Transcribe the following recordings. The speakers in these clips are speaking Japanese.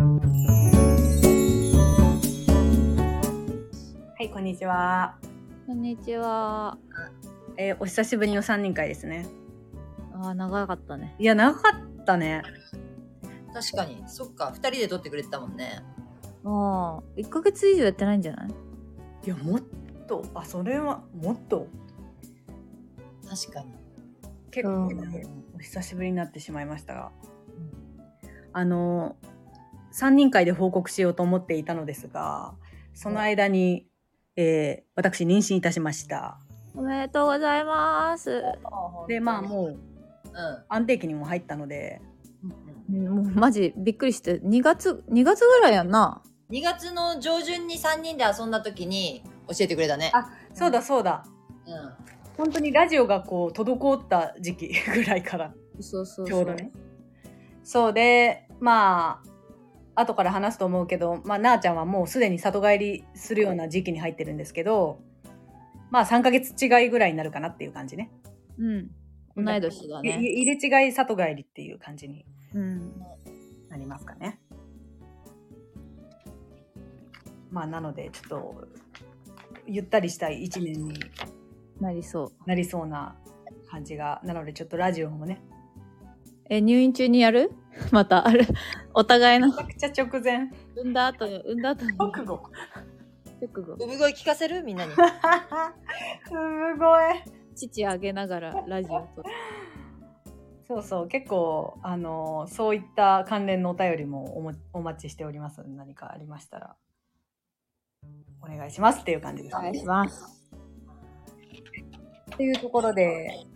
はい、こんにちは。 こんにちは。 お久しぶりの3人会ですね。 長かったね。 いや、長かったね。 確かに。そっか、2人で撮ってくれてたもんね。 1ヶ月以上やってないんじゃない？ いや、もっと、それはもっと。 確かに。 結構、お久しぶりになってしまいましたが、3人会で報告しようと思っていたのですが、その間に、私妊娠いたしました。 おめでとうございます。 で、もう、安定期にも入ったので、 もうマジびっくりして、2月ぐらいやんな。 2月の上旬に3人で遊んだ時に教えてくれたね。 そうだそうだ。本当にラジオがこう滞った時期ぐらいから。 そうちょうどね。そうで、後から話すと思うけど、なあちゃんはもうすでに里帰りするような時期に入ってるんですけど、3ヶ月違いぐらいになるかなっていう感じね。 同い年だね。 入れ違い里帰りっていう感じになりますかね。なのでちょっとゆったりした1年になりそうな感じが、なのでちょっとラジオもね。 入院中にやる？またお互いの。 めちゃくちゃ直前。 産んだ後に。 直後。 産声聞かせる？みんなに。 産声。 父あげながらラジオと。 そう、結構そういった関連のお便りもお待ちしておりますので、何かありましたらお願いしますっていう感じですね。 お願いします。 っていうところで、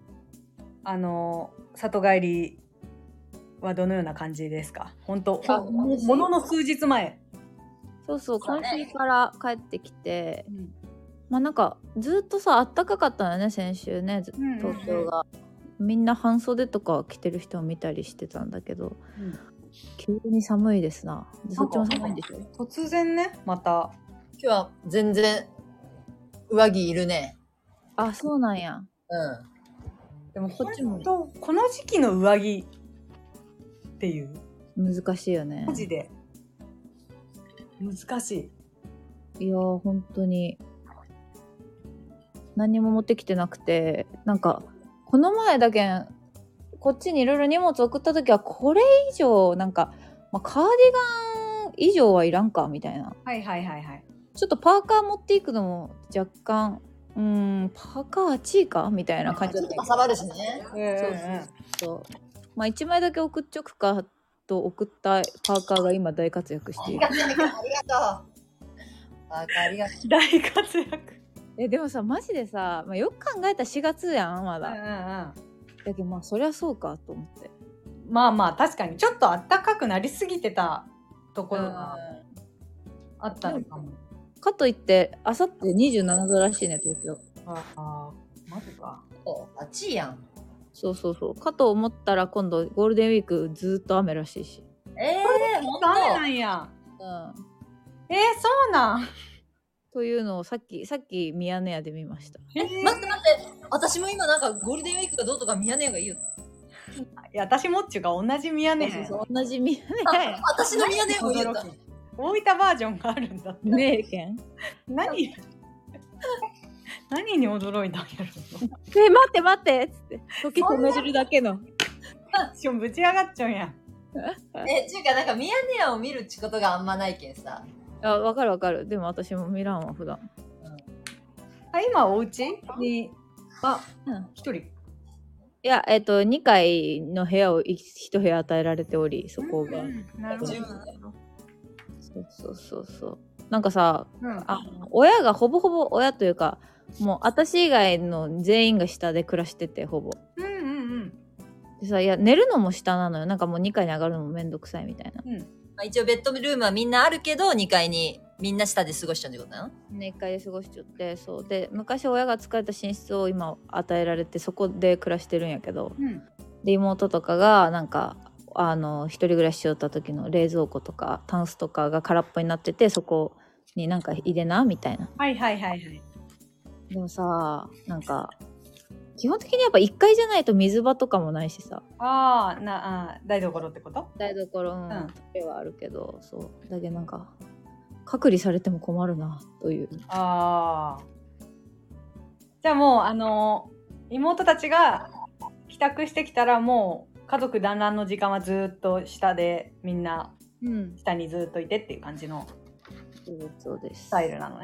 里帰りはどのような感じですか？本当ものの数日前。 そう、今週から帰ってきて、なんかずっとさ、暖かかったのよね、先週ね、東京が。みんな半袖とか着てる人を見たりしてたんだけど、急に寒いですな。そっちも寒いんでしょ？ 突然ね、また。 今日は全然上着いるね。 そうなんや。 でもこっちもこの時期の上着っていう難しいよね。 マジで難しい。いや本当に何も持ってきてなくて、なんかこの前だけこっちにいろいろ荷物送った時は、これ以上なんか、カーディガン以上はいらんかみたいな。 はい。 ちょっとパーカー持っていくのも若干パーカー暑いかみたいな感じだった。 かさばるしね。 そう。1枚だけ送っちょくかと送ったパーカーが今大活躍している。 ありがとう。パーカーありがとう。 大活躍。 でもさ、マジでさ、よく考えたら4月やん、まだ。だけどそりゃそうかと思って。 確かにちょっと暖かくなりすぎてたところがあったのかも。 かといってあさって27度らしいね、東京。 マジか。 暑いやん。 そうかと思ったら、今度ゴールデンウィークずっと雨らしいし。 ほんと雨なんや。そうなんというのをさっきミヤネ屋で見ました。 待って私も今なんかゴールデンウィークがどうとかミヤネ屋がいいよ。 いや、私もっちゅうが同じミヤネ屋。 同じミヤネ屋。 私のミヤネ屋も言った。 大分バージョンがあるんだって。 ねえけん。 何に驚いたんやろ。待ってっつって時止めるだけの。 しかもぶち上がっちゃうやん。 ちゅうかなんかミヤネ屋を見るってことがあんまないけんさ。 わかる。でも私も見らんわ普段。 今お家に一人。 いや2階の部屋を1部屋与えられており、そこが。 なるほど。 そう。なんかさ、親がほぼ親というか、もう私以外の全員が下で暮らしてて、ほぼ。でさ、いや寝るのも下なのよ。なんかもう2階に上がるのもめんどくさいみたいな。 一応ベッドルームはみんなあるけど、2階にみんな下で過ごしちゃうってことなの ？1階で過ごしちゃって、そうで、昔親が使えた寝室を今与えられて、そこで暮らしてるんやけど、で妹とかがなんか一人暮らししよった時の冷蔵庫とかタンスとかが空っぽになってて、そこになんか入れなみたいな。 はい。 でもさ、なんか基本的にやっぱ1階じゃないと水場とかもないしさ。 台所ってこと？ 台所、トイレはあるけど、そうだけどなんか隔離されても困るなという。 じゃあもう妹たちが帰宅してきたらもう家族団らんの時間はずっと下でみんな下にずっといてっていう感じのそうですスタイルなのね。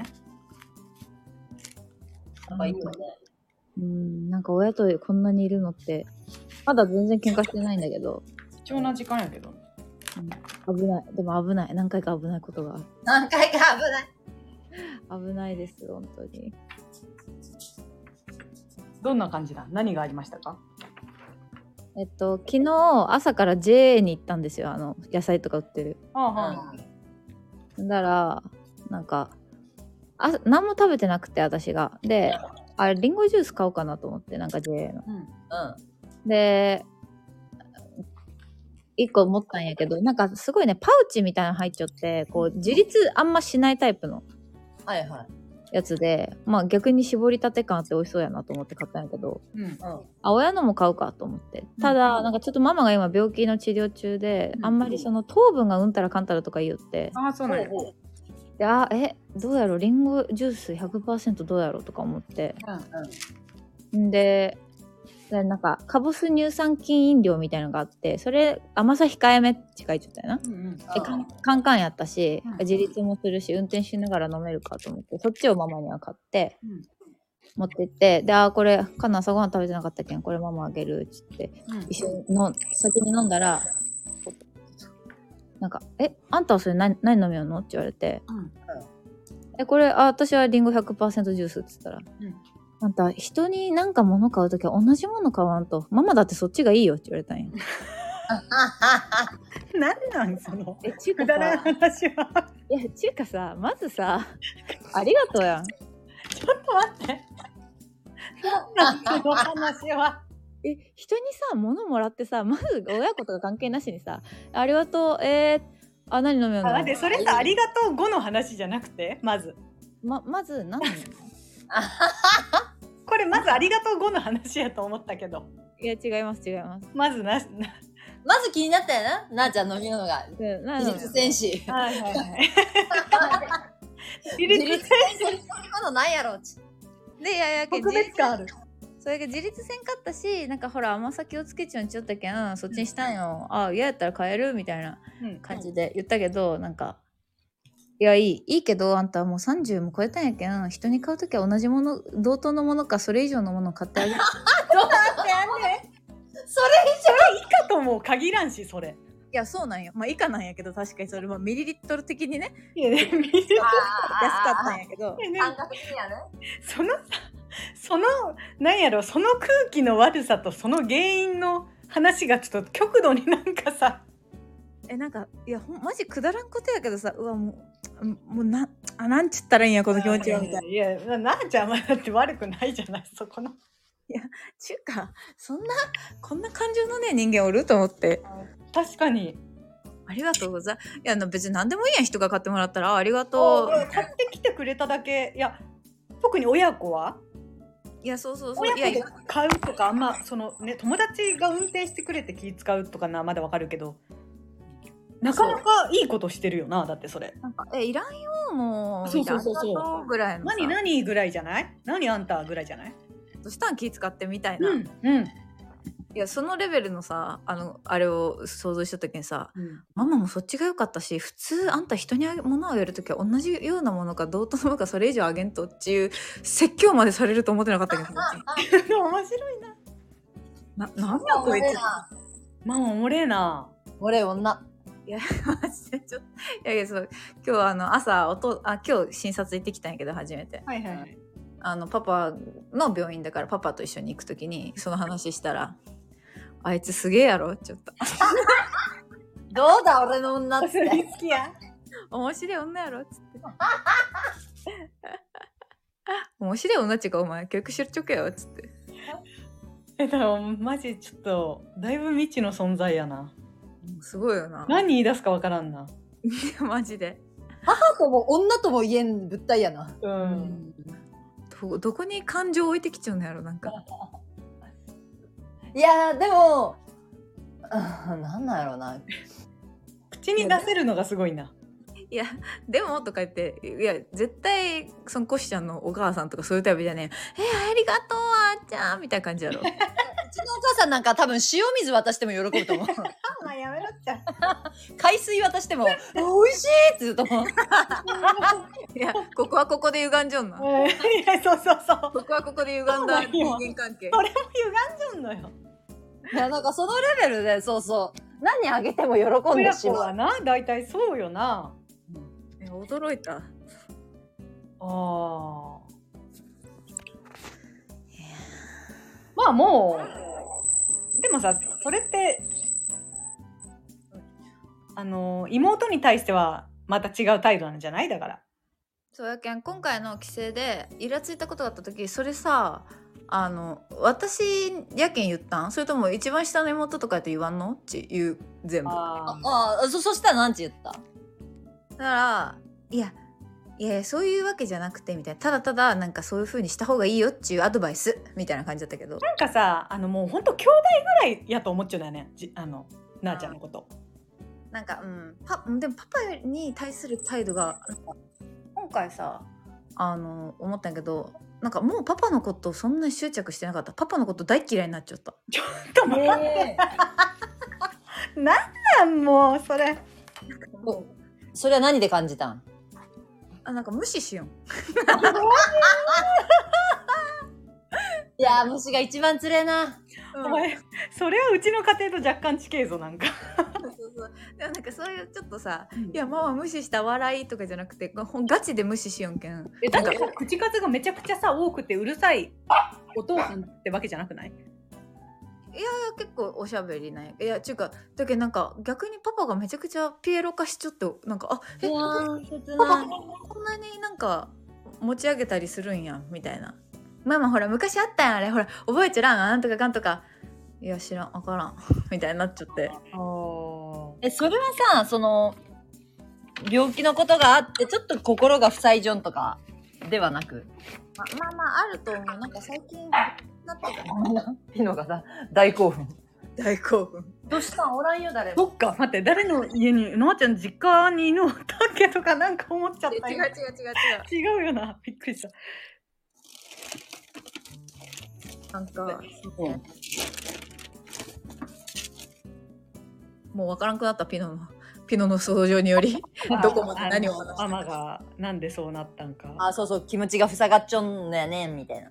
いいよね。 なんか親とこんなにいるのってまだ全然喧嘩してないんだけど、 貴重な時間やけど、 危ない。でも危ない。何回か危ないことがある。 何回か危ない。 危ないです本当に。 どんな感じだ？何がありましたか？ 昨日朝から JA に行ったんですよ。野菜とか売ってる。だからなんか何も食べてなくて私がで、リンゴジュース買おうかなと思って、なんか JA の。で1個持ったんやけど、なんかすごいねパウチみたいなの入っちゃって、こう自立あんましないタイプのやつで、まあ逆に絞りたて感あって美味しそうやなと思って買ったんやけど、親のも買うかと思って。ただなんかちょっとママが今病気の治療中で、あんまりその糖分がうんたらかんたらとか言って、 そうなんや。 でどうやろう、リンゴジュース 100% どうやろうとか思って、でなんかカボス乳酸菌飲料みたいなのがあって、それ甘さ控えめって書いちゃったよな。でカンカンやったし、自立もするし運転しながら飲めるかと思って、そっちをママには買って持ってって、でこれカナ朝ごはん食べてなかったけんこれママあげるっつって、一緒に先に飲んだら、なんかあんたはそれ何飲みようのって言われて、これ私はリンゴ 100% ジュースっつったら、あんた人になんか物買うときは同じもの買わんと、ママだってそっちがいいよって言われたんよ。 なんなんそのくだらん話は。いやちゅうかさ、まずさありがとうやん。ちょっと待って、なんなんその話は。 人にさ物もらってさ、まず親子とか関係なしにさ、ありがとう何飲むよの。 それさありがとう後の話じゃなくて、まず何飲むこれまずありがとう後の話やと思ったけど。 いや違います。 まずまず気になったよな、なーちゃん飲み物が自立戦士。自立戦士飲み物ないやろっちで、いや特別感ある。 それが自立せんかったし、なんかほら甘さ気をつけちゃうんちゃったけん、そっちにしたんよ。嫌やったら買えるみたいな感じで言ったけど、なんかいやいいけど、あんたもう30も超えたんやけん、人に買うときは同じもの、同等のものかそれ以上のものを買ってあげる。 どうやってやんねん。それ以下とも限らんし、それ。 いやそうなんよ。まあ以下なんやけど、確かにそれミリリットル的にね、 安かったんやけど、 そのなんやろ、その空気の悪さとその原因の話がちょっと極度になんかさ、 なんかいやマジくだらんことやけどさ、もうなんちったらいいんやこの気持ちはみたいな。 いやなーちゃんはだって悪くないじゃない、そこの。 いやちゅうかこんな感情のね人間おると思って。 確かに。 ありがとうございます。いや別に何でもいいやん、人が買ってもらったらありがとう。 買ってきてくれただけ。いや特に親子は。 いやそう親子で買うとかあんまそのね、友達が運転してくれて気使うとかなまだわかるけど、なかなかいいことしてるよな。だってそれなんかいらんよもう。 そうぐらいのさ。 何ぐらいじゃない？何あんたぐらいじゃない？ どうしたん気使ってみたいな。いやそのレベルのさ、あれを想像した時にさ、ママもそっちが良かったし、普通あんた人に物をあげる時は同じようなものか同等のものかそれ以上あげんとっていう説教までされると思ってなかったけど。 面白いな。 なんだこいつ。 ママおもれえな。 俺女。 いやマジでちょっといやそう今日朝今日診察行ってきたんやけど初めて。パパの病院だからパパと一緒に行く時にその話したら。あいつすげえやろちょっとどうだ俺の女って。 好きや。 面白い女やろっつって面白い女っちゅうかお前教育しろっちょけよっつって。 だからマジちょっとだいぶ未知の存在やな。 すごいよな。 何言い出すかわからんな。 マジで母とも女とも言えん物体やな。 どこに感情置いてきちゃうんだやろなんか。 いやでもなんなんやろうな。 口に出せるのがすごいな。 いやでもとか言って、いや絶対そのコシちゃんのお母さんとかそういうタイプじゃねえ、ありがとうあーちゃんみたいな感じやろ。 うちのお母さんなんか多分塩水渡しても喜ぶと思う。 まあやめろっちゃ。 海水渡しても美味しいって言うと思う。 いやここはここで歪んじゃんな。 いやそうそうそう。 ここはここで歪んだ人間関係。 それも歪んじゃんのよ。 いやなんかそのレベルでそう何あげても喜んでしまう。 親子はな大体そうよな。 驚いた。 まあもうでもさそれって妹に対してはまた違う態度なんじゃない？だからそうやけん今回の規制でイラついたことがあった時、それさ私やけん言ったん？それとも一番下の妹とかやって言わんのっていう全部。 そしたらなんて言った？ だからいやそういうわけじゃなくてみたいな、ただただなんかそういう風にした方がいいよっていうアドバイスみたいな感じだったけど、 なんかさもうほんと兄弟ぐらいやと思っちゃうんだよね、なあちゃんのこと。 なんかでもパパに対する態度がなんか今回さ思ったんやけど、なんかもうパパのことそんなに執着してなかった。パパのこと大嫌いになっちゃった。 ちょっと待って、なんなんもうそれ。 それは何で感じたん？ なんか無視しよん。 いや虫が一番つれえな。 お前それはうちの家庭と若干近いぞなんか。 そうでもなんかそういうちょっとさ、いやママ無視した笑いとかじゃなくてガチで無視しよんけん。 だって口数がめちゃくちゃさ多くてうるさいお父さんってわけじゃなくない？ いや結構おしゃべりない。いやちゅうかだけどなんか逆にパパがめちゃくちゃピエロ化しちゃってなんかパパこんなになんか持ち上げたりするんやみたいな。ママほら昔あったやんあれほら覚えちゃらんなんとかかんとか。いや知らんわからんみたいになっちゃって。 それはさ病気のことがあってちょっと心が塞いじょんとかではなく、 まああると思う。なんか最近なってたピノがさ大興奮どうしたん？おらんよ誰も。 そっか待って誰の家になあちゃん実家に犬おったっけとかなんか思っちゃったよ。違うよなびっくりした。 なんかもうわからんくなったピノの登場によりどこまで何を話したか。 アマがなんでそうなったんか。 そう気持ちが塞がっちょんだよねみたいな。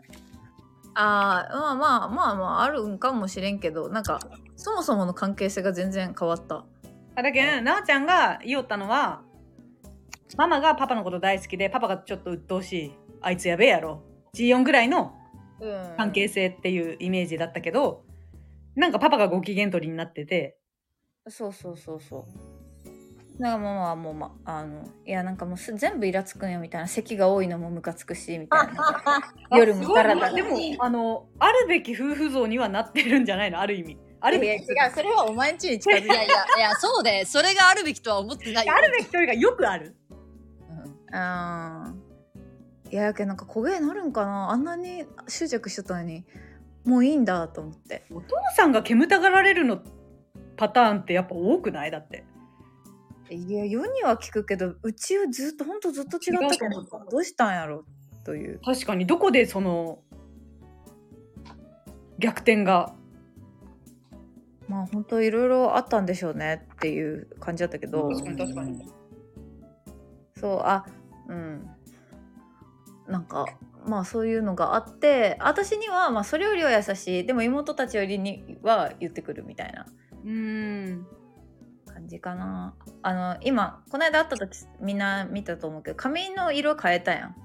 まああるんかもしれんけど、なんかそもそもの関係性が全然変わった。 だけどなあちゃんが言おったのはママがパパのこと大好きでパパがちょっと鬱陶しいあいつやべえやろ G4 ぐらいの関係性っていうイメージだったけど、なんかパパがご機嫌取りになってて。 そうなんかもういやなんかもう全部イラつくんよみたいな、席が多いのもムカつくしみたいな夜もダラダラ。 でもあるべき夫婦像にはなってるんじゃないの？ある意味あるべき。 違うそれはお前んちに近づいて。 いやそうでそれがあるべきとは思ってないよ。 あるべきというかよくある。 いやけどなんか焦げになるんかな、あんなに執着しちゃったのにもういいんだと思って。 お父さんが煙たがられるのパターンってやっぱ多くない？だっていや世には聞くけどうちはずっと違ったけどどうしたんやろという。 確かにどこでその逆転が。 まあ本当いろいろあったんでしょうねっていう感じだったけど。 確かにそうなんかまあそういうのがあって、私にはまあそれよりは優しい、でも妹たちよりには言ってくるみたいな感じかな。今この間会った時みんな見たと思うけど髪の色変えたやん。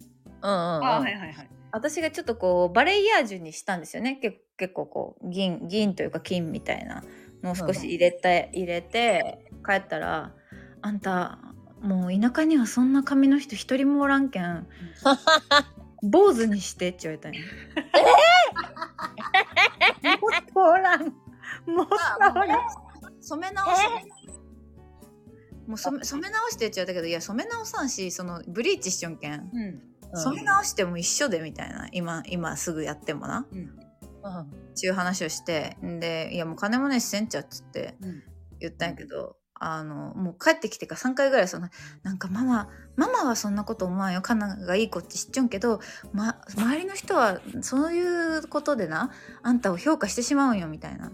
私がちょっとこうバレイヤージュにしたんですよね。結構こう銀というか金みたいなのを少し入れて帰ったら、あんたもう田舎にはそんな髪の人一人もおらんけん坊主にしてって言われたんよ。 もっとおらん。もっとおらん。 染め直しもう染め直してって言われたけど、いや染め直さんし、そのブリーチしちょんけん、染め直しても一緒でみたいな、今すぐやってもな、 っていう話をして、でいやもう金もねせんちゃっつって言ったんやけど、もう帰ってきてから3回ぐらいなんかママはそんなこと思わんよ、カナがいい子って知っちゃうんけど、周りの人はそういうことでなあんたを評価してしまうんよみたいな。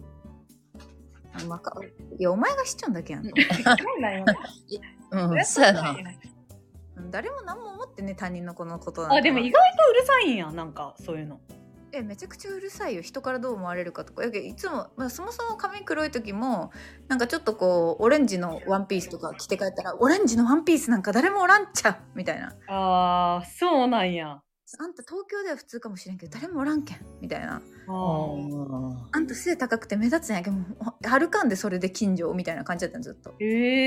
いやお前が知っちゃうんだけやんとそうやな。誰も何も思ってね他人の子のことなんか。 でも意外とうるさいんや、なんかそういうの。 めちゃくちゃうるさいよ、人からどう思われるかとか。いつも、そもそも髪黒い時もなんかちょっとこうオレンジのワンピースとか着て帰ったら、オレンジのワンピースなんか誰もおらんちゃみたいな。 そうなんや。 あんた東京では普通かもしれんけど誰もおらんけんみたいな。あんた背高くて目立つんやけど歩かんでそれで近所みたいな感じだったのずっと。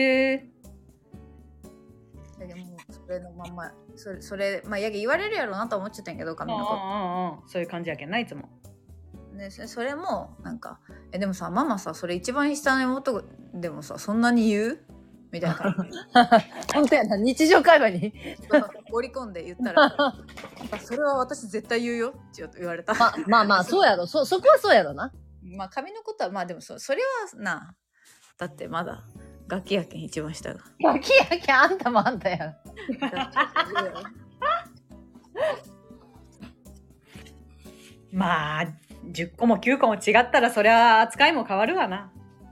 でもそれのまんまそれやけ言われるやろうなと思っちゃったんやけど、髪の子そういう感じやけんないつも。 でそれもなんかでもさママさそれ一番下の妹でもさそんなに言うみたいな感じ本当やな、日常会話に織り込んで言ったらそれは私絶対言うよって言われた。 まあそうやろ、そこはそうやろな。 髪のことはでもそれはな、だってまだガキやけん一番下が。 ガキやけん、あんたもあんたやん。 まあ10個も9個も違ったらそりゃ扱いも変わるわな。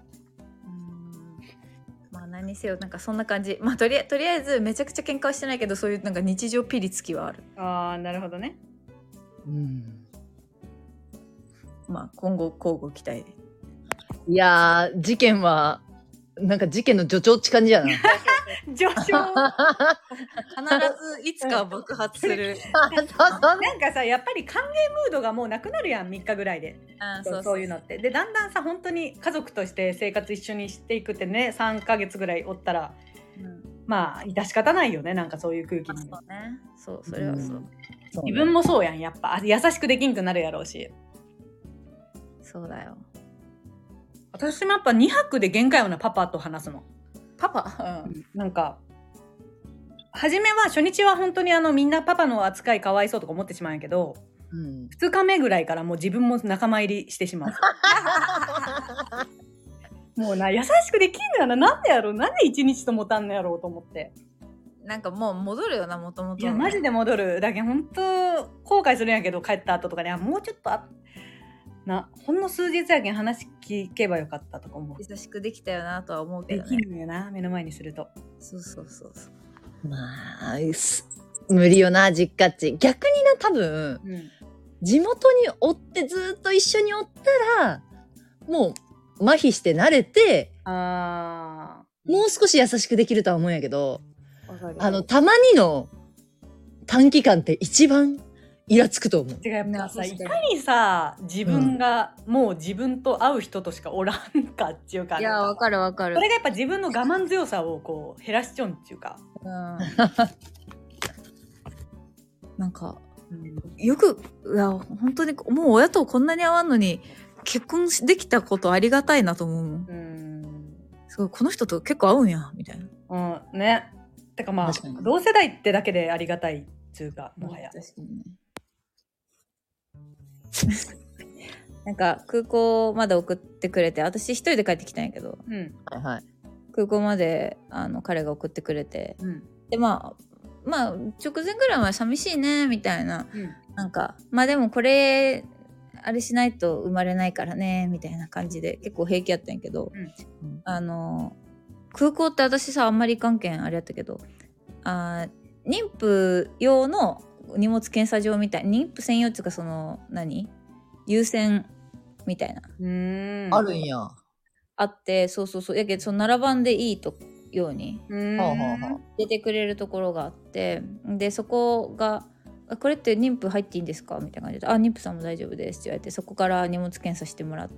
何にせよなんかそんな感じ。とりあえずめちゃくちゃ喧嘩はしてないけど、そういうなんか日常ピリつきはある。 なるほどね。 今後交互期待。 いやー、事件はなんか事件の助長って感じやな。 助長必ずいつか爆発するなんかさ、やっぱり歓迎ムードがもうなくなるやん、3日ぐらいで。そういうのってで、だんだんさ本当に家族として生活一緒にしていくってね、3ヶ月ぐらいおったら、致し方ないよね、なんかそういう空気に。 そうね、それはそう。 自分もそうやん、やっぱ優しくできんくなるやろうし。 そうだよ。 私もやっぱ2泊で限界よな、パパと話すの。 パパ、 なんか初めは初日は本当にみんなパパの扱いかわいそうとか思ってしまうんやけど、2日目ぐらいからもう自分も仲間入りしてしまうもうな、優しくできんのやな。なんでやろう、なんで1日ともたんのやろうと思って。 なんかもう戻るよな、もともと。 いやマジで戻る。だけど本当後悔するんやけど、帰った後とかね、もうちょっとほんの数日やけん話聞けばよかったとか思う。 優しくできたよなとは思うけどね。 できるのよな、目の前にすると。 そう無理よな、実家っち。逆にな、多分、地元におってずっと一緒におったらもう麻痺して慣れて、もう少し優しくできるとは思うんやけど、たまにの短期間って一番イラつくと思う。 違う、やっぱさ、いかにさ自分が、もう自分と会う人としかおらんかっていうか、 いやわかる。それがやっぱ自分の我慢強さをこう減らしちゃうんっていうか、 なんか、よく本当にもう親とこんなに会わんのに結婚できたことありがたいなと思う。すごい、この人と結構会うんやみたいな。 ね。てか同世代ってだけでありがたいっていうか、もはや。 確かにね。なんか空港まで送ってくれて、私一人で帰ってきたんやけど、空港まで彼が送ってくれて、で直前ぐらいは寂しいねみたいな、なんかでもこれあれしないと生まれないからねみたいな感じで結構平気やったんやけど、空港って私さあんまり行かんけんあれやったけど、妊婦用の荷物検査場みたい、妊婦専用っていうか優先みたいなあるんや。 あって、そうやけどその並ばんでいいとように出てくれるところがあって、でそこがこれって妊婦入っていいんですかみたいな感じで、妊婦さんも大丈夫ですって言われて、そこから荷物検査してもらって、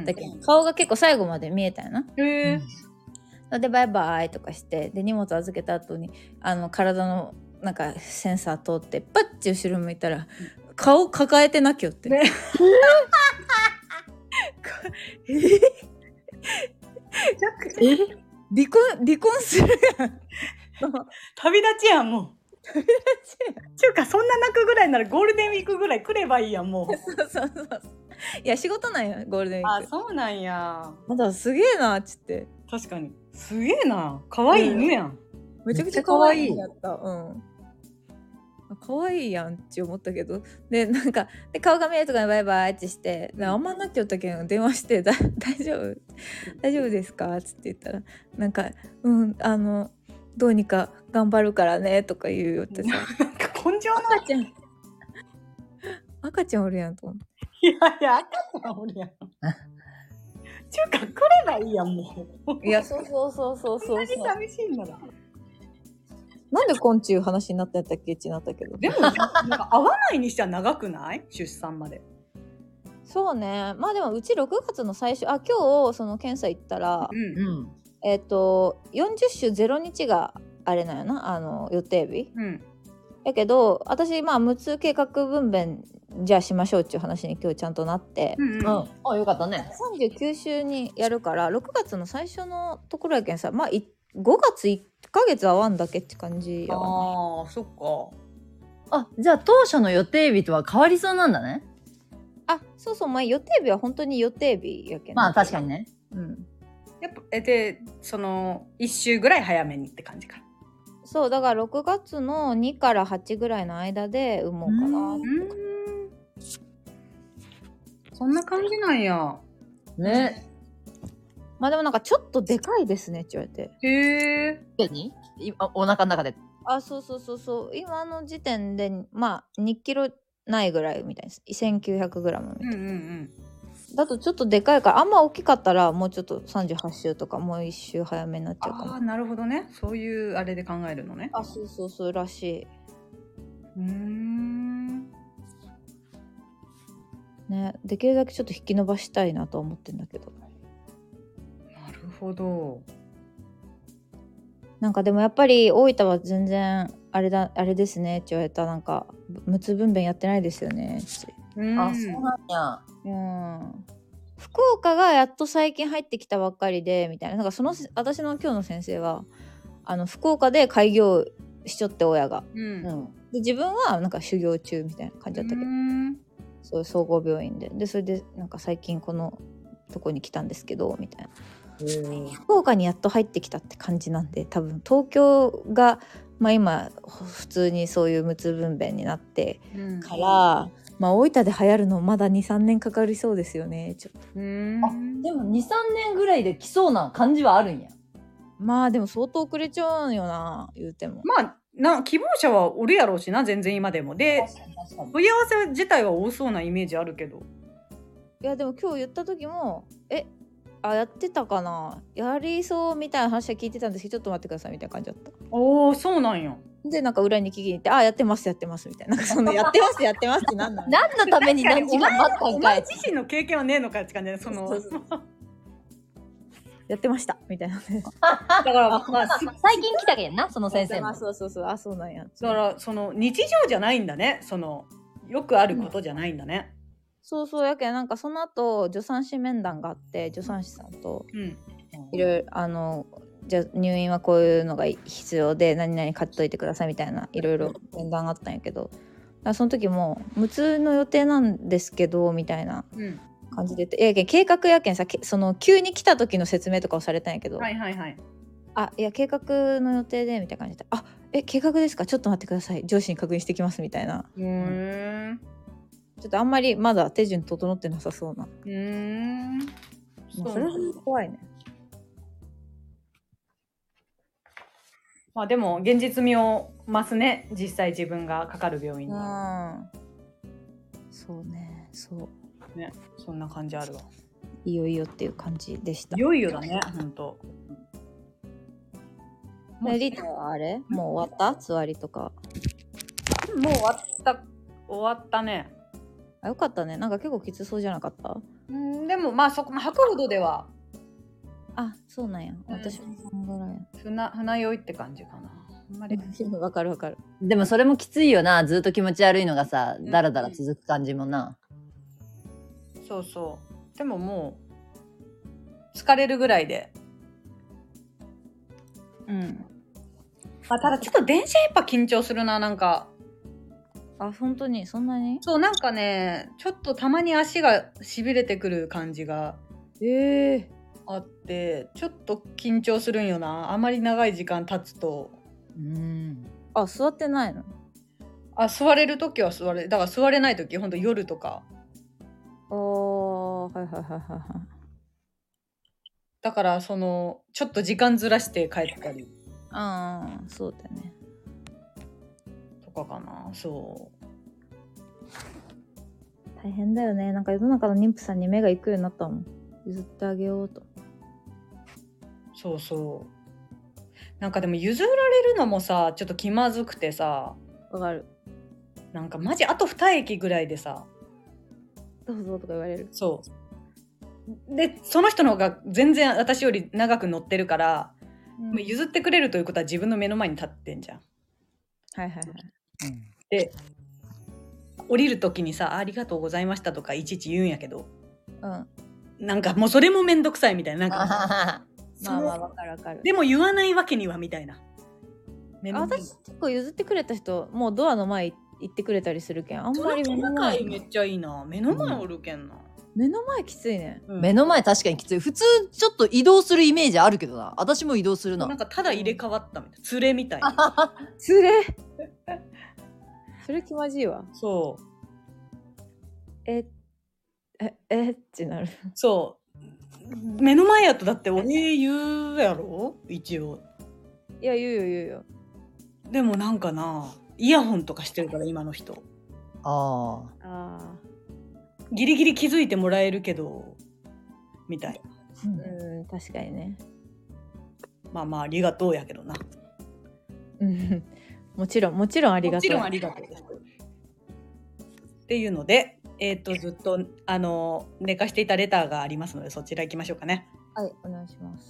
だけど顔が結構最後まで見えたよな。でバイバイとかして、で荷物預けた後に体のなんかセンサー通ってパッチ後ろ向いたら、顔抱えてなきゃって、離婚するやん旅立ちやん、もうちゅうかそんな泣くぐらいならゴールデンウィークぐらい来ればいいやんもう。 そういや仕事なんやゴールデンウィーク。 そうなんや。 まだすげえなっつって。 確かにすげえな。可愛い犬やん。 めちゃくちゃ可愛いやった。可愛いやんって思ったけど、でなんかで顔が見えるとかにバイバイってして、あんまなっちゃったけん電話して大丈夫ですかっつって言ったら、なんかどうにか頑張るからねとか言うよってさ。 なんか根性の赤ちゃんおるやんと思って。 いや赤ちゃんおるやん。ちゅうか来ればいいやんもう。 いやそう。 そんなに寂しいんだな。 なんで昆虫話になったんやったっけってなったけど。 でもなんか会わないにしては長くない？出産まで。 そうね。まあでもうち6月の最初、今日その検査行ったら、40週0日があれなんやな、予定日。やけど私無痛計画分娩じゃあしましょうっていう話に今日ちゃんとなって、 よかったね。 39週にやるから6月の最初のところやけんさ、5月1ヶ月会わんだけって感じやわね。 そっか。 じゃあ当初の予定日とは変わりそうなんだね。 そう、予定日は本当に予定日やけん。 確かにね。 やっぱでその1週ぐらい早めにって感じか。 そうだから6月の2から8ぐらいの間で産もうかな。 そんな感じなんやね。 でもなんかちょっとでかいですねって言われて。 へえ。 何？お腹の中で。 そう今の時点で2キロないぐらいみたいです。1900グラムみたいな。だとちょっとでかいから、あんま大きかったらもうちょっと38週とかもう1週早めになっちゃうかも。 なるほどね。そういうあれで考えるのね。 そうらしい。ね、できるだけちょっと引き伸ばしたいなと思ってんだけど。 なるほど。 なんかでもやっぱり大分は全然あれですねって言われた。なんか無痛分娩やってないですよねって。 そうなんや。 福岡がやっと最近入ってきたばっかりでみたいな。なんか私の今日の先生は福岡で開業しちょって親が、で自分はなんか修行中みたいな感じだったけど、そういう総合病院でそれでなんか最近このとこに来たんですけどみたいな。福岡にやっと入ってきたって感じなんで、多分東京が今普通にそういう無痛分娩になってから、大分で流行るのまだ 2,3 年かかりそうですよね。ちょっとでも 2,3 年ぐらいで来そうな感じはあるんや。 でも相当遅れちゃうよな言うても。 希望者はおるやろうしな、全然今でも。で問い合わせ自体は多そうなイメージあるけど。 いやでも今日言った時もやってたかな、やりそうみたいな話は聞いてたんですけど、ちょっと待ってくださいみたいな感じだった。 そうなんや。 でなんか裏に聞きに行ってやってますみたいな、なんかそのやってますって何なの何のために何時間待ったんかい。 お前自身の経験はねえのかって感じで、 やってましたみたいな。 だから最近来たけんな、その先生も。 そうなんや。 だから日常じゃないんだね。よくあることじゃないんだね。 そうやけん、なんかその後助産師面談があって、助産師さんといろいろじゃあ入院はこういうのが必要で何々買っといてくださいみたいないろいろ面談があったんやけど、その時も無痛の予定なんですけどみたいな感じで、計画やけんさ、急に来た時の説明とかをされたんやけど、いや計画の予定でみたいな感じで、計画ですか、ちょっと待ってください、上司に確認してきますみたいな。ちょっとあんまりまだ手順整ってなさそうな。それは怖いね。 でも現実味を増すね、実際自分がかかる病院に。 そうね、 ね、そんな感じあるわ。 いよいよっていう感じでした。 いよいよだね、ほんと。 リタはあれもう終わった？つわりとか。 もう終わったね。 よかったね。なんか結構きつそうじゃなかった？ でもそこ吐くほどでは。 そうなんや。私もそんぐらい。 船酔いって感じかな。あんまりわかる。 でもそれもきついよな。ずっと気持ち悪いのがさ、だらだら続く感じもな。 そう。でももう疲れるぐらいで。 ただちょっと電車やっぱ緊張するな、なんか。 あ、本当にそんなに？ そう、なんかね、ちょっとたまに足がしびれてくる感じがあって、ちょっと緊張するんよな。あまり長い時間経つと。 あ、座ってないの？ 座れるときは座れ、だから座れないとき、ほんと夜とか。 はいはいはいはいはい。 だからちょっと時間ずらして帰ったりそうだね。 とかかな。そう。 大変だよね。なんか世の中の妊婦さんに目が行くようになったもん。譲ってあげようと。 そうそう。なんかでも譲られるのもさ、ちょっと気まずくてさ。 わかる。 なんかマジあと2駅ぐらいでさ、 どうぞとか言われる。 そうで、その人の方が全然私より長く乗ってるから、譲ってくれるということは自分の目の前に立ってんじゃん。 はいはいはい。 で降りる時にさ、ありがとうございましたとかいちいち言うんやけど、なんかもうそれもめんどくさいみたいな。なんかまあわかるわかる。 でも言わないわけにはみたいな。 私結構譲ってくれた人、もうドアの前行ってくれたりするけん。あんまり目の前。 めっちゃいいな。目の前おるけんな。 目の前きついね。 目の前確かにきつい。普通ちょっと移動するイメージあるけどな。私も移動するな。 なんかただ入れ替わったみたいな。連れみたいな。 連れそれ気まじいわ。 そう。 ってなる。 そう。目の前やとだって俺言うやろ一応。 いや言うよ。 でもなんかな、イヤホンとかしてるから今の人。ギリギリ気づいてもらえるけどみたいな。 確かにね。 まあありがとうやけどな。 もちろんありがとう。 もちろんありがとうです。っていうので、ずっと寝かしていたレターがありますので、そちら行きましょうかね。 はい、お願いします。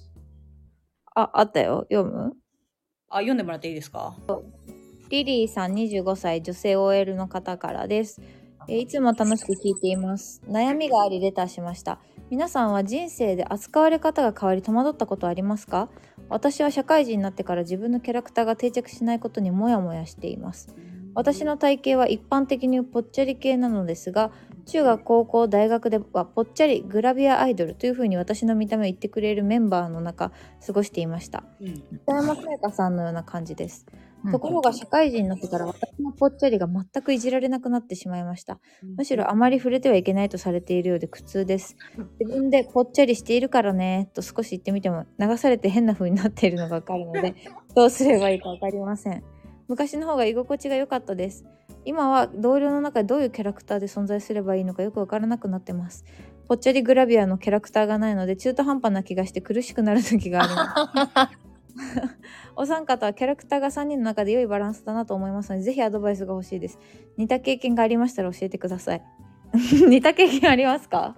あったよ。読む？ 読んでもらっていいですか？ リリーさん25歳女性 OL の方からです。いつも楽しく聞いています。悩みがありレターしました。皆さんは人生で扱われ方が変わり戸惑ったことありますか？私は社会人になってから自分のキャラクターが定着しないことにモヤモヤしています。私の体型は一般的にぽっちゃり系なのですが、中学高校大学ではぽっちゃりグラビアアイドルというふうに私の見た目を言ってくれるメンバーの中過ごしていました。北山さやかさんのような感じです。ところが社会人になってから私のぽっちゃりが全くいじられなくなってしまいました。むしろあまり触れてはいけないとされているようで苦痛です。自分でぽっちゃりしているからねと少し言ってみても流されて変な風になっているのがわかるのでどうすればいいかわかりません。昔の方が居心地が良かったです。今は同僚の中でどういうキャラクターで存在すればいいのかよくわからなくなってます。ぽっちゃりグラビアのキャラクターがないので中途半端な気がして苦しくなる時がありますお三方はキャラクターが3人の中で良いバランスだなと思いますのでぜひアドバイスが欲しいです。似た経験がありましたら教えてください似た経験ありますか？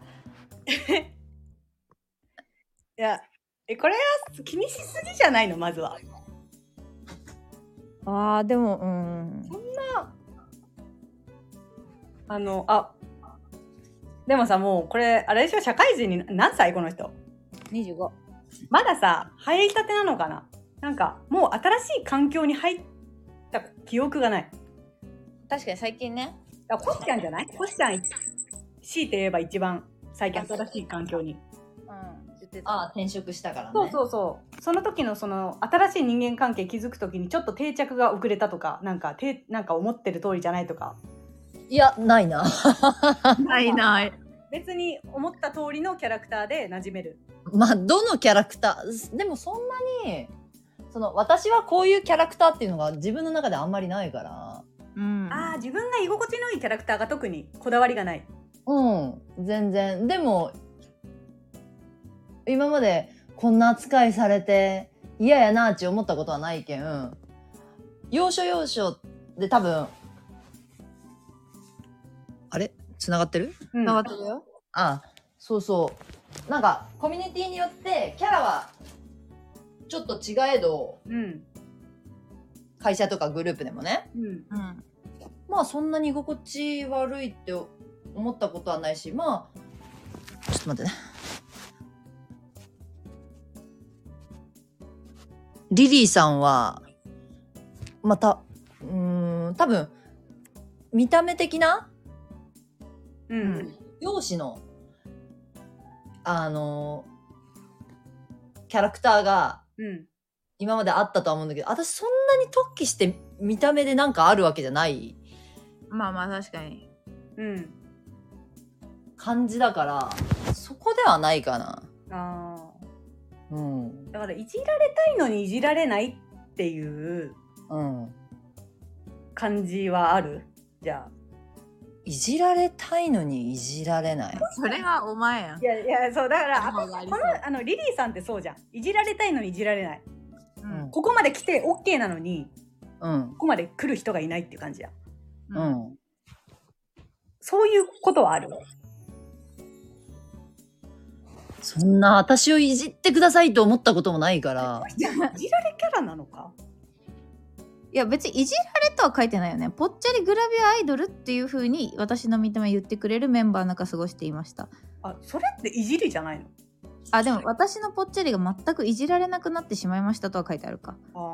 いやこれは気にしすぎじゃないの？まずはでもそんなでもさ、もうこれあれでしょ、社会人に何歳この人 ？25。 まださ入りたてなのかな。なんかもう新しい環境に入った記憶がない。 確かに最近ね。 コシちゃんじゃない？コシちゃん強いて言えば一番最近新しい環境に転職したからね。 そうその時のその新しい人間関係築く時にちょっと定着が遅れたとか、なんか思ってる通りじゃないとか。 いやないなない別に思った通りのキャラクターで馴染める。 どのキャラクターでもそんなに私はこういうキャラクターっていうのが自分の中であんまりないから。 自分が居心地のいいキャラクターが特にこだわりがない。 全然。でも今までこんな扱いされて嫌やなって思ったことはないけん、要所要所で多分あれ繋がってる？ 繋がってるよ。 そうなんかコミュニティによってキャラはちょっと違えど、会社とかグループでもね、そんなに居心地悪いって思ったことはないし、ちょっと待ってね。リリーさんはまた多分見た目的な、容姿のキャラクターが今まであったとは思うんだけど、私そんなに突起して見た目でなんかあるわけじゃないまあまあ確かに感じだから、そこではないかな。 だからいじられたいのにいじられないっていう感じはある。じゃあいじられたいのにいじられない。 それはお前やん。 いやそうだからリリーさんってそうじゃん。いじられたいのにいじられない。ここまで来て OK なのに、ここまで来る人がいないっていう感じや。そういうことはある？ そんな私をいじってくださいと思ったこともないから。 いじられキャラなのか？ いや別にいじられとは書いてないよね。ぽっちゃりグラビアアイドルっていう風に私の見た目言ってくれるメンバーの中過ごしていました。 それっていじりじゃないの？ でも私のぽっちゃりが全くいじられなくなってしまいましたとは書いてあるか。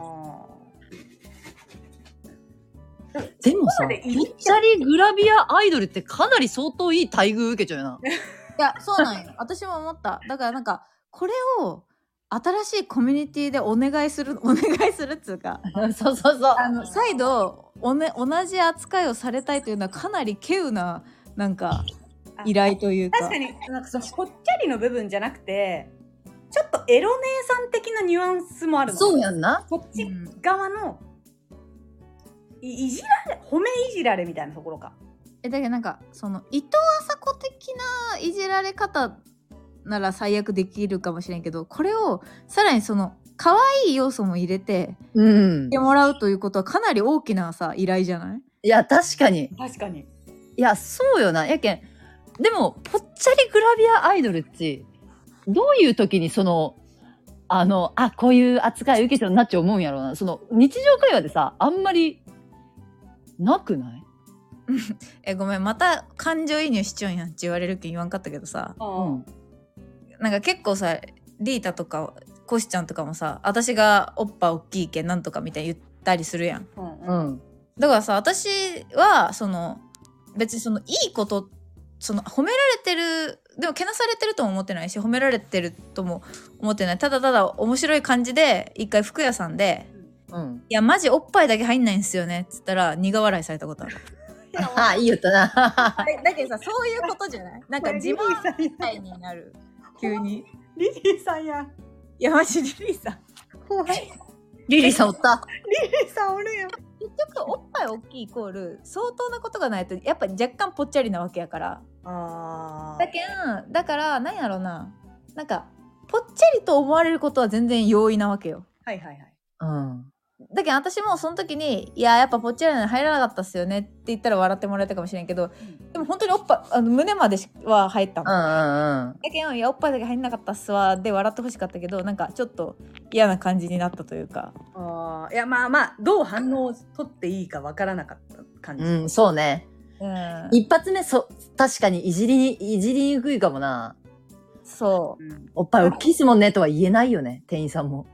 でもさ、ぽっちゃりグラビアアイドルってかなり相当いい待遇受けちゃうよな。 いやそうなんよ。私も思った。だからなんかこれを新しいコミュニティでお願いするっつうかそう再度同じ扱いをされたいというのはかなり稀有ななんか依頼というか。 確かになんかそのぽっちゃりの部分じゃなくてちょっとエロ姉さん的なニュアンスもあるの。 そうやんな。 こっち側の、いじられ褒めいじられみたいなところか。 だけどなんかその伊藤麻子的ないじられ方なら最悪できるかもしれんけど、これをさらにその可愛い要素も入れてしてもらうということはかなり大きなさ依頼じゃない？ いや確かにいやそうよな。やけんでもぽっちゃりグラビアアイドルってどういう時にそのこういう扱い受けてるなって思うんやろうな。その日常会話でさあんまりなくない？ ごめんまた感情移入しちゃうんやんって言われるけん言わんかったけどさ、なんか結構さリータとかコシちゃんとかもさ私がおっぱい大きいけんなんとかみたいに言ったりするやん、だからさ私はその別にそのいいことその褒められてるでもけなされてるとも思ってないし褒められてるとも思ってない。ただただ面白い感じで一回服屋さんで、いやマジおっぱいだけ入んないんすよねっつったら苦笑いされたことある。 いいよったな。 だけどさそういうことじゃない？なんか自慢みたいになる急に。 リリーさんや。 いやマジリリーさん怖い。 リリーさんおった。 リリーさんおるやん。 結局おっぱい大きいイコール相当なことがないとやっぱ若干ぽっちゃりなわけやから。だから何やろうな、なんかぽっちゃりと思われることは全然容易なわけよ。だけど私もその時にいややっぱぽっちゃりなのに入らなかったっすよねって言ったら笑ってもらえたかもしれんけど、でも本当におっぱい胸までは入ったの。だけどいやおっぱいだけ入んなかったっすわで笑ってほしかったけどなんかちょっと嫌な感じになったというか。 いやまあどう反応を取っていいかわからなかった感じ。 そうね。一発目確かにいじりにくいかもな。 そう、 おっぱい大きいっすもんねとは言えないよね店員さんも。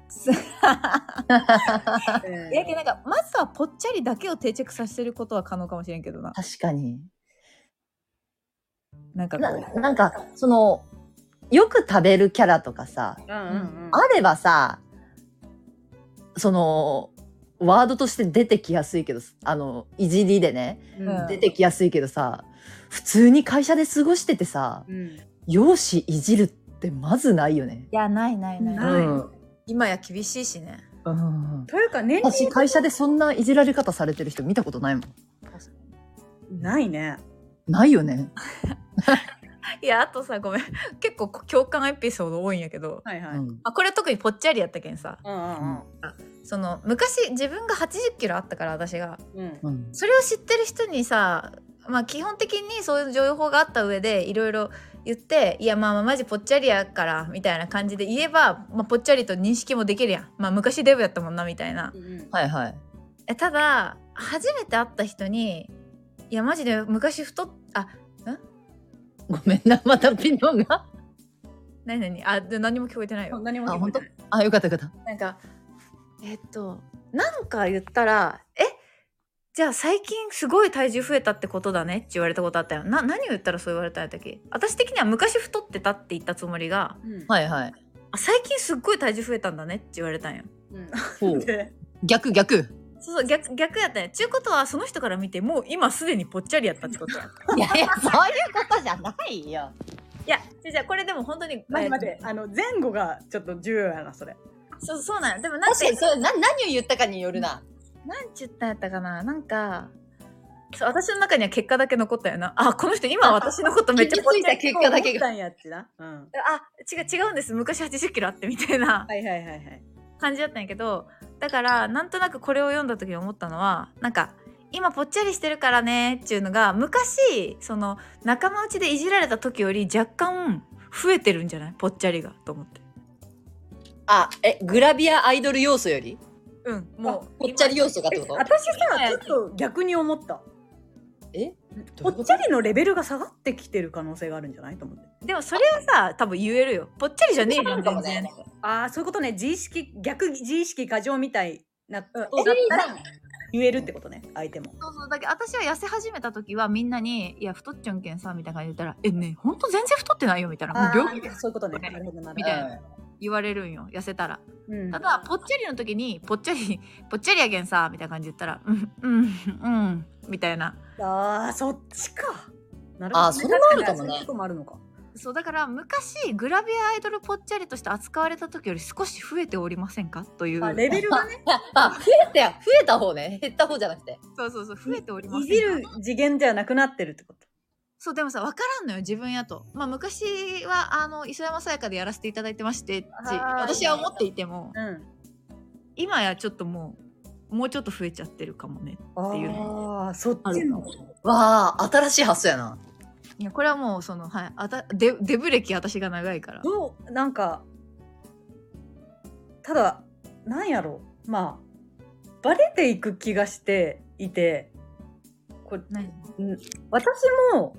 やけなんかまずはぽっちゃりだけを定着させることは可能かもしれんけどな。 確かに。 なんかそのよく食べるキャラとかさ、あればさそのワードとして出てきやすいけどいじりでね、出てきやすいけどさ普通に会社で過ごしててさ、容姿いじるってまずないよね。 いやない、今や厳しいしね。 というかね、 私会社でそんないじられ方されてる人見たことないもん。 ないね。 ないよね。 いやあとさごめん結構共感エピソード多いんやけど、これ特にぽっちゃりやったけんさ、その昔自分が80キロあったから私が、それを知ってる人にさ基本的にそういう情報があった上でいろいろ言っていやマジぽっちゃりやからみたいな感じで言えば、ぽっちゃりと認識もできるやん。昔デブやったもんなみたいな、ただ初めて会った人にいやマジで昔ごめんなまたピンポンが何も聞こえてないよ。 何も聞こえてない。 よかったよかった。 なんかなんか言ったらじゃあ最近すごい体重増えたってことだねって言われたことあったよ。何を言ったらそう言われたんだっけ。私的には昔太ってたって言ったつもりが、 はいはい。 最近すっごい体重増えたんだねって言われたんよ。 逆。 そう逆やったね。ちゅうことはその人から見てもう今すでにぽっちゃりやったってことや。 いやそういうことじゃないよ。 いやじゃあこれでも本当に待って前後がちょっと重要やなそれ。 そうなんや。でも確かに何を言ったかによるな。 なんちゅったんやったかな。なんか私の中には結果だけ残ったよな。あ、この人今私のことめっちゃぽっちゃり結果だけが。 んやっちな。 違うんです。昔80キロあってみたいな感じだったんやけど、だからなんとなくこれを読んだ時に思ったのは、なんか今ぽっちゃりしてるからねっていうのが昔その仲間内でいじられた時より若干増えてるんじゃない？ぽっちゃりがと思って。 グラビアアイドル要素より？ もうぽっちゃり要素がってこと？ 私さちょっと逆に思った。ぽっちゃりのレベルが下がってきてる可能性があるんじゃないと思って。 でもそれはさ多分言えるよ。ぽっちゃりじゃねえじゃん全然。 そういうことね。逆自意識過剰みたいなだったら言えるってことね、相手も。 そうだけど私は痩せ始めた時はみんなにいや太っちゃんけんさみたいな感じで言ったらねほんと全然太ってないよみたいな、もう病気そういうことねみたいな言われるんよ、痩せたら。ただぽっちゃりの時にぽっちゃりやけんさみたいな感じで言ったらみたいな。 そっちか。 なるほど、それもあるかもね。 そういうこともあるのか。 そうだから昔グラビアアイドルぽっちゃりとして扱われた時より少し増えておりませんかというレベルがね増えた方ね、減った方じゃなくて、 そう増えておりませんか。 いじる次元ではなくなってるってこと。 そうでもさ分からんのよ自分やと。昔は磯山さやかでやらせていただいてまして私は思っていても、今やちょっともうちょっと増えちゃってるかもねっていうの。 そっちの新しい発想やな。 いやこれはもうデブ歴私が長いから。 なんかただなんやろバレていく気がしていて、これ私も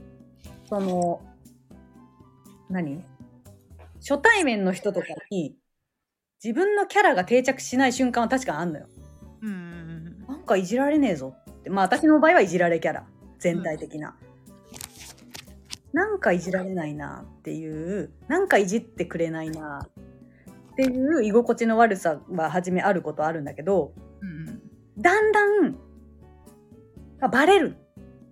初対面の人とかに自分のキャラが定着しない瞬間は確かにあんのよ。なんかいじられねえぞって。私の場合はいじられキャラ全体的な。なんかいじられないなっていう、なんかいじってくれないなっていう居心地の悪さは初めあることあるんだけど、だんだんバレる、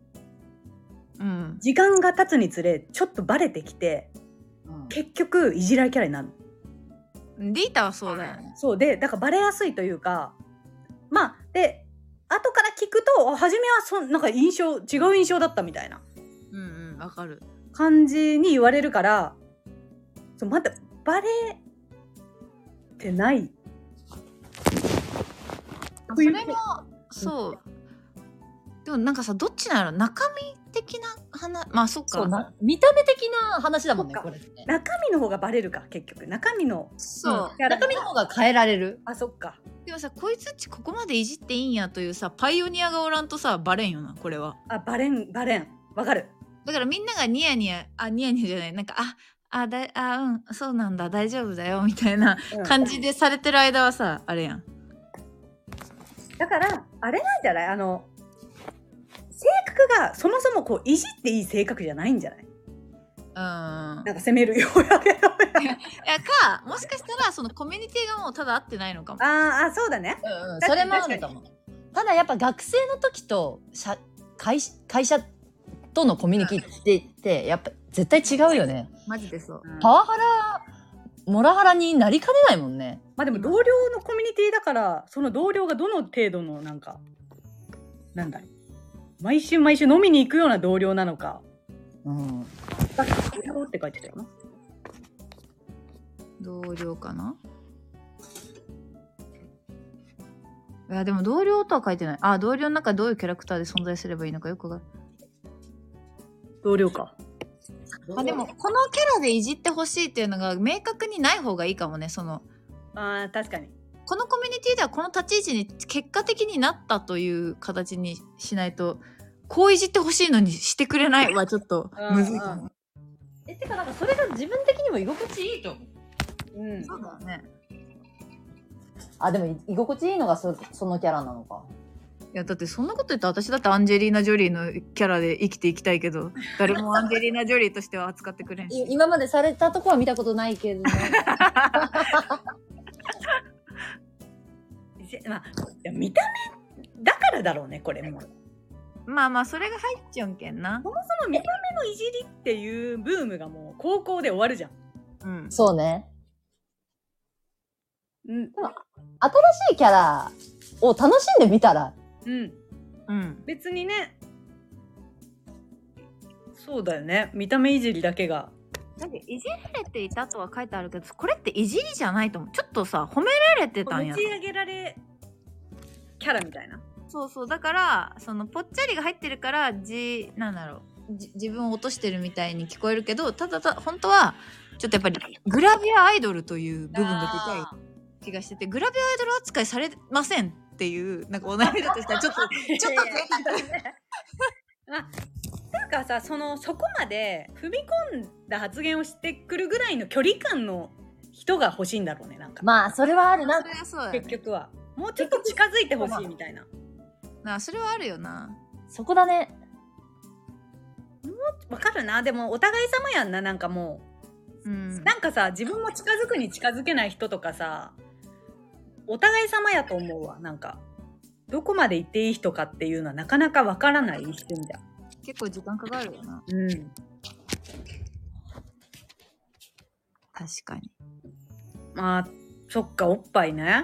時間が経つにつれちょっとバレてきて、結局いじられキャラになる。 リータはそうだよね。 そうで、だからバレやすいというか、で後から聞くと初めはなんか違う印象だったみたいな。 わかる感じに言われるから、またバレてない。 それもそうでもなんかさ、どっちなの？中身的な話、そっか、 見た目的な話だもんねこれね。 中身の方がバレるか結局。中身の中身の方が変えられる。 そっか。 でもさ、こいつっちここまでいじっていいんやというさパイオニアがおらんとさバレんよなこれは。 バレんわかる。 だからみんながニヤニヤじゃない、なんかそうなんだ大丈夫だよみたいな感じでされてる間はさ、あれやん。 だからあれなんじゃない、性格がそもそもいじっていい性格じゃないんじゃない？なんか責めるようやけどもしかしたらそのコミュニティがもうただ合ってないのかも。 そうだね。 それもあるかも。ただやっぱ学生の時と会社とのコミュニティってやっぱ絶対違うよね。 マジでそう。 パワハラモラハラになりかねないもんね。 でも同僚のコミュニティだから、その同僚がどの程度のなんだ毎週飲みに行くような同僚なのか。って書いてたよな。 同僚かな。いやでも同僚とは書いてない。同僚の中どういうキャラクターで存在すればいいのかよくが。 同僚か。 でもこのキャラでいじってほしいっていうのが明確にない方がいいかもね。 確かにこのコミュニティではこの立ち位置に結果的になったという形にしないと、こういじってほしいのにしてくれないはちょっとむずいかも。 てかなんかそれが自分的にも居心地いいと思う。 そうだね。 あ、でも居心地いいのがそのキャラなのか。 いやだってそんなこと言ったら私だってアンジェリーナ・ジョリーのキャラで生きていきたいけど誰もアンジェリーナ・ジョリーとしては扱ってくれんし今までされたとこは見たことないけどね。 まあ、いや見た目だからだろうね、これも。 まあまあそれが入っちゃうんけんな。 そもそも見た目のいじりっていうブームがもう高校で終わるじゃん。 うん。 そうね。 うん。 新しいキャラを楽しんでみたら。 うん。 うん。 別にね。そうだよね。見た目いじりだけが。 なんかいじられていたとは書いてあるけど、これっていじりじゃないと思う。ちょっとさ、褒められてたんや。 持ち上げられキャラみたいな。 そうそう。だからそのぽっちゃりが入ってるからなんだろう。自分を落としてるみたいに聞こえるけど、ただ本当はちょっとやっぱりグラビアアイドルという部分がでかい気がしてて、グラビアアイドル扱いされませんっていうなんかお悩みだとしたらちょっとなんかさ、そこまで踏み込んだ発言をしてくるぐらいの距離感の人が欲しいんだろうね。なんかまあそれはあるな。 それはそうだね。 結局はもうちょっと近づいてほしいみたいな。 それはあるよな。 そこだね。 わかるな。でもお互い様やんな。なんかもう、なんかさ、自分も近づくに近づけない人とかさ、お互い様やと思うわ。なんかどこまで行っていい人かっていうのはなかなかわからない一瞬じゃ。 結構時間かかるよな。確かに。 まあそっか、おっぱいね。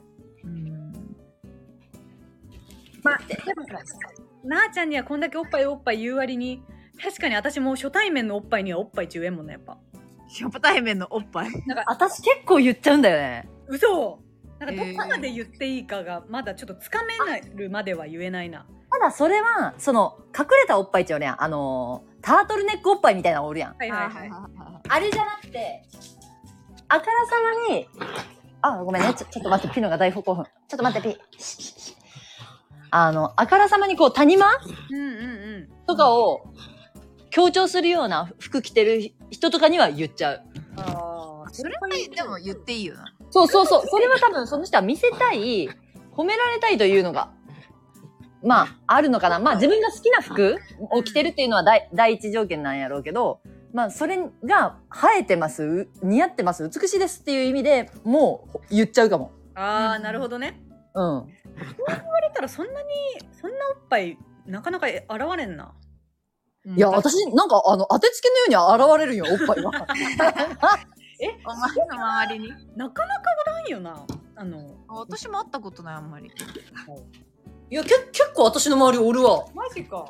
まあでもなあちゃんにはこんだけおっぱい言う割に、確かに私も初対面のおっぱいにはおっぱい中えんもんね、やっぱ。 初対面のおっぱい。 なんか私結構言っちゃうんだよね。 嘘。なんかどこまで言っていいかがまだちょっとつかめるまでは言えないな。 ただそれは隠れたおっぱいっていうね、タートルネックおっぱいみたいなのおるやん。 はいはいはい。 あれじゃなくて、あからさまに、ごめんね、ちょっと待って、ピノが大興奮。ちょっと待って、ピ。あからさまにこう谷間とかを強調するような服着てる人とかには言っちゃう。 それはでも言っていいよな。 そう。それは多分その人は見せたい、褒められたいというのが、まあ、あるのかな。まあ、自分が好きな服を着てるっていうのは第一条件なんやろうけど、まあ、それが映えてます、似合ってます、美しいですっていう意味でもう言っちゃうかも。 なるほどね。 そう言われたらそんなおっぱいなかなか現れんな。 いや、私なんか当てつけのように現れるよ、おっぱいが。 お前の周りになかなかおらんよな。 私も会ったことない、あんまり。 いや、結構私の周りおるわ。 マジか。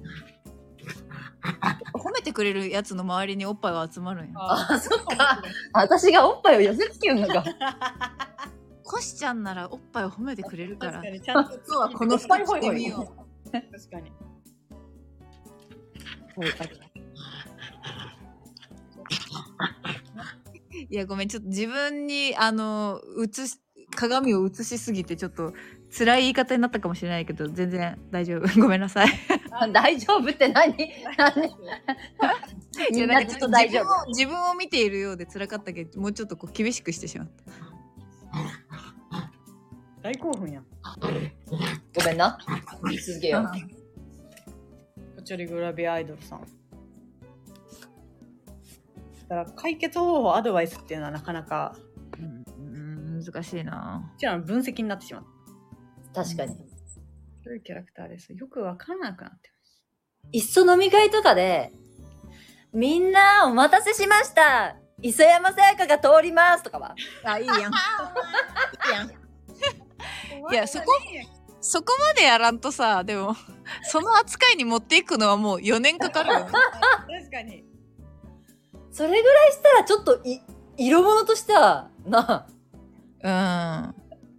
褒めてくれるやつの周りにおっぱいが集まるんや。 そっか。私がおっぱいを寄せつけるのか。 コシちゃんならおっぱいを褒めてくれるから。 確かにちゃんと今日はこの2人してみよう。 確かに。 いやごめん、ちょっと自分に鏡を映しすぎてちょっと辛い言い方になったかもしれないけど、全然大丈夫。ごめんなさい。 大丈夫って何みんなちょっと大丈夫。 自分を見ているようで辛かったけど、もうちょっとこう厳しくしてしまった。 大興奮やん。 ごめんな。続けよう。 ぽっちゃりグラビアアイドルさん。だから解決方法アドバイスっていうのはなかなか、 難しいな。 こちらの分析になってしまった。 確かに。 どういうキャラクターです。よくわからなくなってます。 いっそ飲み会とかで、みんなお待たせしました。磯山さやかが通りますとかは。 いいやん。いいやん。いや、そこまでやらんとさ、でもその扱いに持っていくのはもう4年かかるよ。 確かに。 それぐらいしたらちょっと色物としてはな。 ま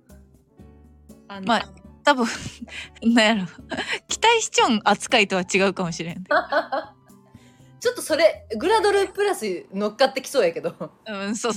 あ多分なんやろ、期待しちょん扱いとは違うかもしれん。 ちょっとそれグラドルプラス乗っかってきそうやけど。 そう。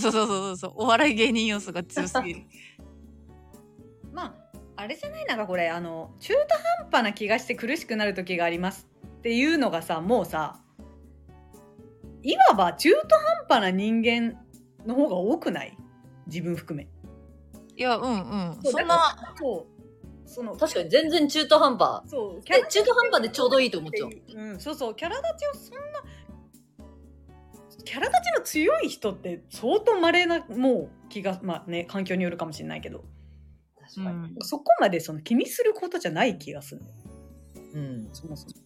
お笑い芸人要素が強すぎる。 まああれじゃない、なんかこれ中途半端な気がして苦しくなる時がありますっていうのがさ、もうさ、いわば中途半端な人間の方が多くない？自分含め。 いや、うんうん。 そうそんな、 確かに全然中途半端。 そう、 中途半端でちょうどいいと思っちゃう。 そうそう、キャラ立ちをそんな、キャラ立ちの強い人って相当稀な、もう気が、まあね、環境によるかもしれないけど、 確かに。 そこまでその気にすることじゃない気がする。そもそも。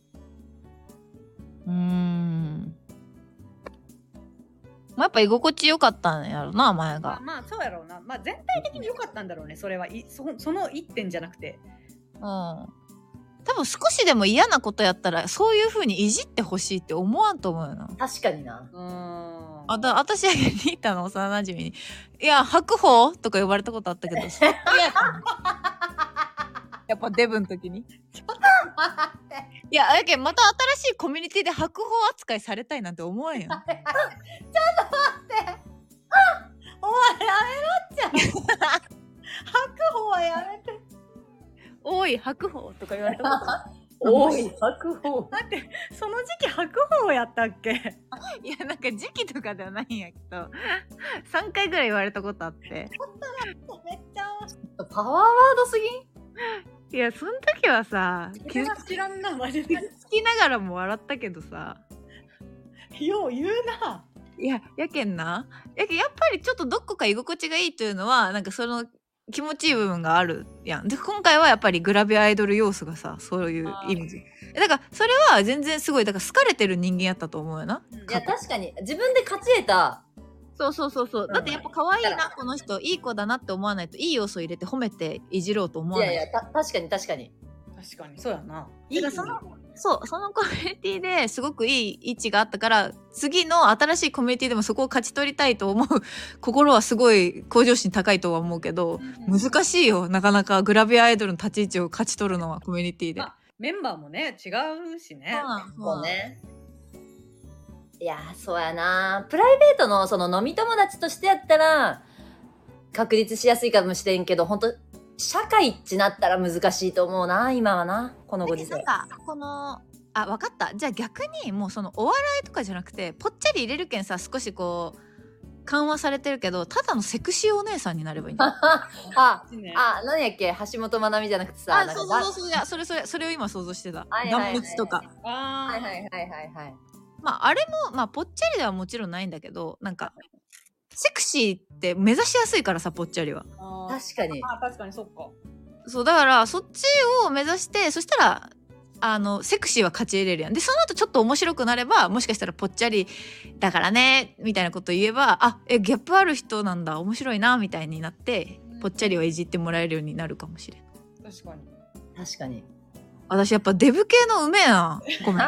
まあ、やっぱ居心地良かったんやろな、前が。 まあそうやろうな。まあ全体的に良かったんだろうね。それはその一点じゃなくて。 多分少しでも嫌なことやったらそういう風にいじってほしいって思わんと思うよな。 確かにな。 私ニータの幼馴染に「いや白鵬?」とか呼ばれたことあったけどそれ嫌やったやっぱデブの時に。ちょっと待って。いやだけどまた新しいコミュニティで白鵬扱いされたいなんて思わんやん。ちょっと待って。 お前やめろっちゃ。白鵬はやめて。 おい白鵬とか言われたことある。 おい白鵬。 待って、その時期白鵬やったっけ？ いやなんか時期とかではないんやけど3回ぐらい言われたことあって。 めっちゃパワーワードすぎん？ いやその時はさ知らんなマジで。 好きながらも笑ったけどさ。 よう言うな。 いややけんな。やっぱりちょっとどこか居心地がいいというのはなんかその気持ちいい部分があるやん。で今回はやっぱりグラビアアイドル要素がさそういうイメージ。だからそれは全然すごいだから好かれてる人間やったと思うよな。 いや確かに自分で勝ち得た。 そう。だってやっぱ可愛いなこの人いい子だなって思わないといい要素入れて褒めていじろうと思わない。 いや確かに確かにそうやな。 そのコミュニティですごくいい位置があったから次の新しいコミュニティでもそこを勝ち取りたいと思う心はすごい向上心高いとは思うけど、難しいよなかなかグラビアアイドルの立ち位置を勝ち取るのはコミュニティで、 メンバーもね違うしね。 そうね。いやそうやな。プライベートのその飲み友達としてやったら確立しやすいかもしれんけど本当社会ってなったら難しいと思うな今はなこのご時世。 分かったじゃあ逆にもうそのお笑いとかじゃなくてぽっちゃり入れるけんさ少しこう緩和されてるけどただのセクシーお姉さんになればいいんだ。 何やっけ橋本まなみじゃなくてさ。 そういやそれを今想像してた。ガンムツとか。 はいまああれもまあぽっちゃりではもちろんないんだけどなんかセクシーって目指しやすいからさぽっちゃりは。 確かに。 確かにそっか。 そうだからそっちを目指してそしたらセクシーは勝ち入れるやん。でその後ちょっと面白くなればもしかしたらぽっちゃりだからねみたいなこと言えばギャップある人なんだ面白いなみたいになってぽっちゃりはいじってもらえるようになるかもしれん。 確かに。 私やっぱデブ系のうめえな。ごめん。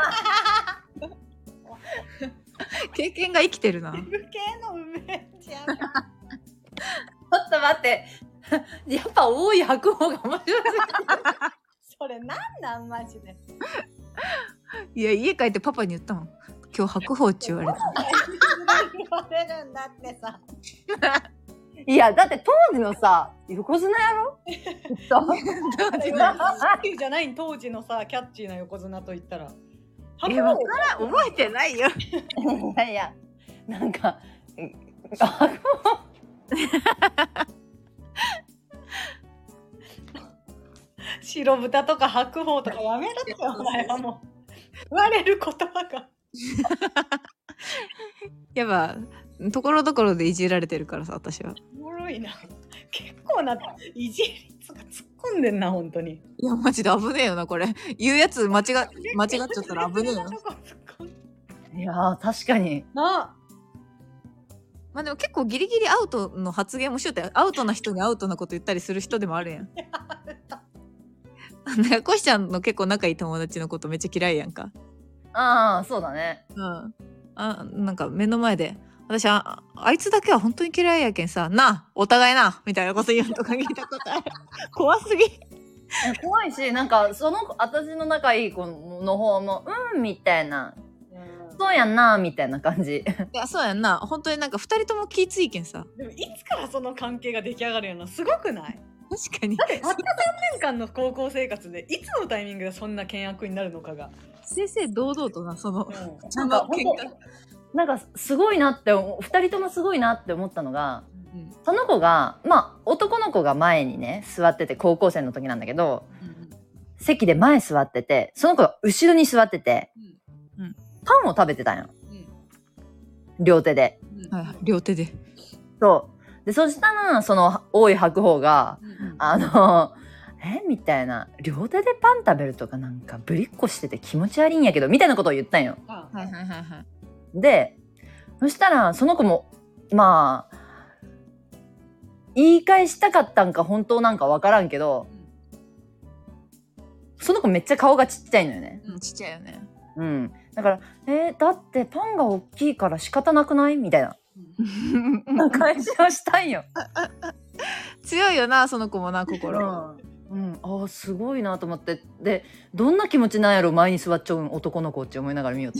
経験が生きてるな。 デブ系のうめちゃん。ちょっと待って。やっぱ多い白鵬が面白い。 それなんマジで。 いや家帰ってパパに言ったもん。今日白鵬って言われた。 言われるんだってさ。 いやだって当時のさ横綱やろ。 じゃない当時のさキャッチーな横綱と言ったら。 覚えてないよ。 いやなんか白豚とか白鵬とかやめろってお前はもう言われる言葉がやっぱところどころでいじられてるからさ私は。 おもろいな。結構ないじりつが突っ込んでんな本当に。 いやマジで危ねえよなこれ言うやつ間違っちゃったら危ねえよ。 いや確かにな。 まあでも結構ギリギリアウトの発言もしようってアウトな人にアウトなこと言ったりする人でもあるやん。なんかコシちゃんの結構仲いい友達のことめっちゃ嫌いやんか。 そうだね。 なんか目の前で私あいつだけは本当に嫌いやけんさなお互いなみたいなこと言うとか聞いたことある。怖すぎ。 怖いしなんかその私の仲いい子の方もみたいな。そうやんなみたいな感じ。 いやそうやんな本当になんか2人とも気ついけんさ。 でもいつからその関係が出来上がるのすごくない？ 確かに。 だってたった3年間の高校生活でいつのタイミングでそんな険悪になるのかが正々堂々となそのなんかすごいなって2人ともすごいなって思ったのが、 その子が男の子が前にね座ってて、高校生の時なんだけど、席で前座ってて、その子が後ろに座ってて、パンを食べてたんよ、両手で、 両手で。 そうで、そしたらその多い白鵬が、みたいな、両手でパン食べるとかなんかぶりっこしてて気持ち悪いんやけどみたいなことを言ったんよ。で、そしたらその子も言い返したかったんか本当なんかわからんけど、その子めっちゃ顔がちっちゃいのよね。 ちっちゃいよね。 だからだってパンが大きいから仕方なくないみたいな返しをしたんよ。 強いよな、その子もな、心。 すごいなと思って。で、どんな気持ちなんやろ前に座っちゃう男の子って思いながら見よって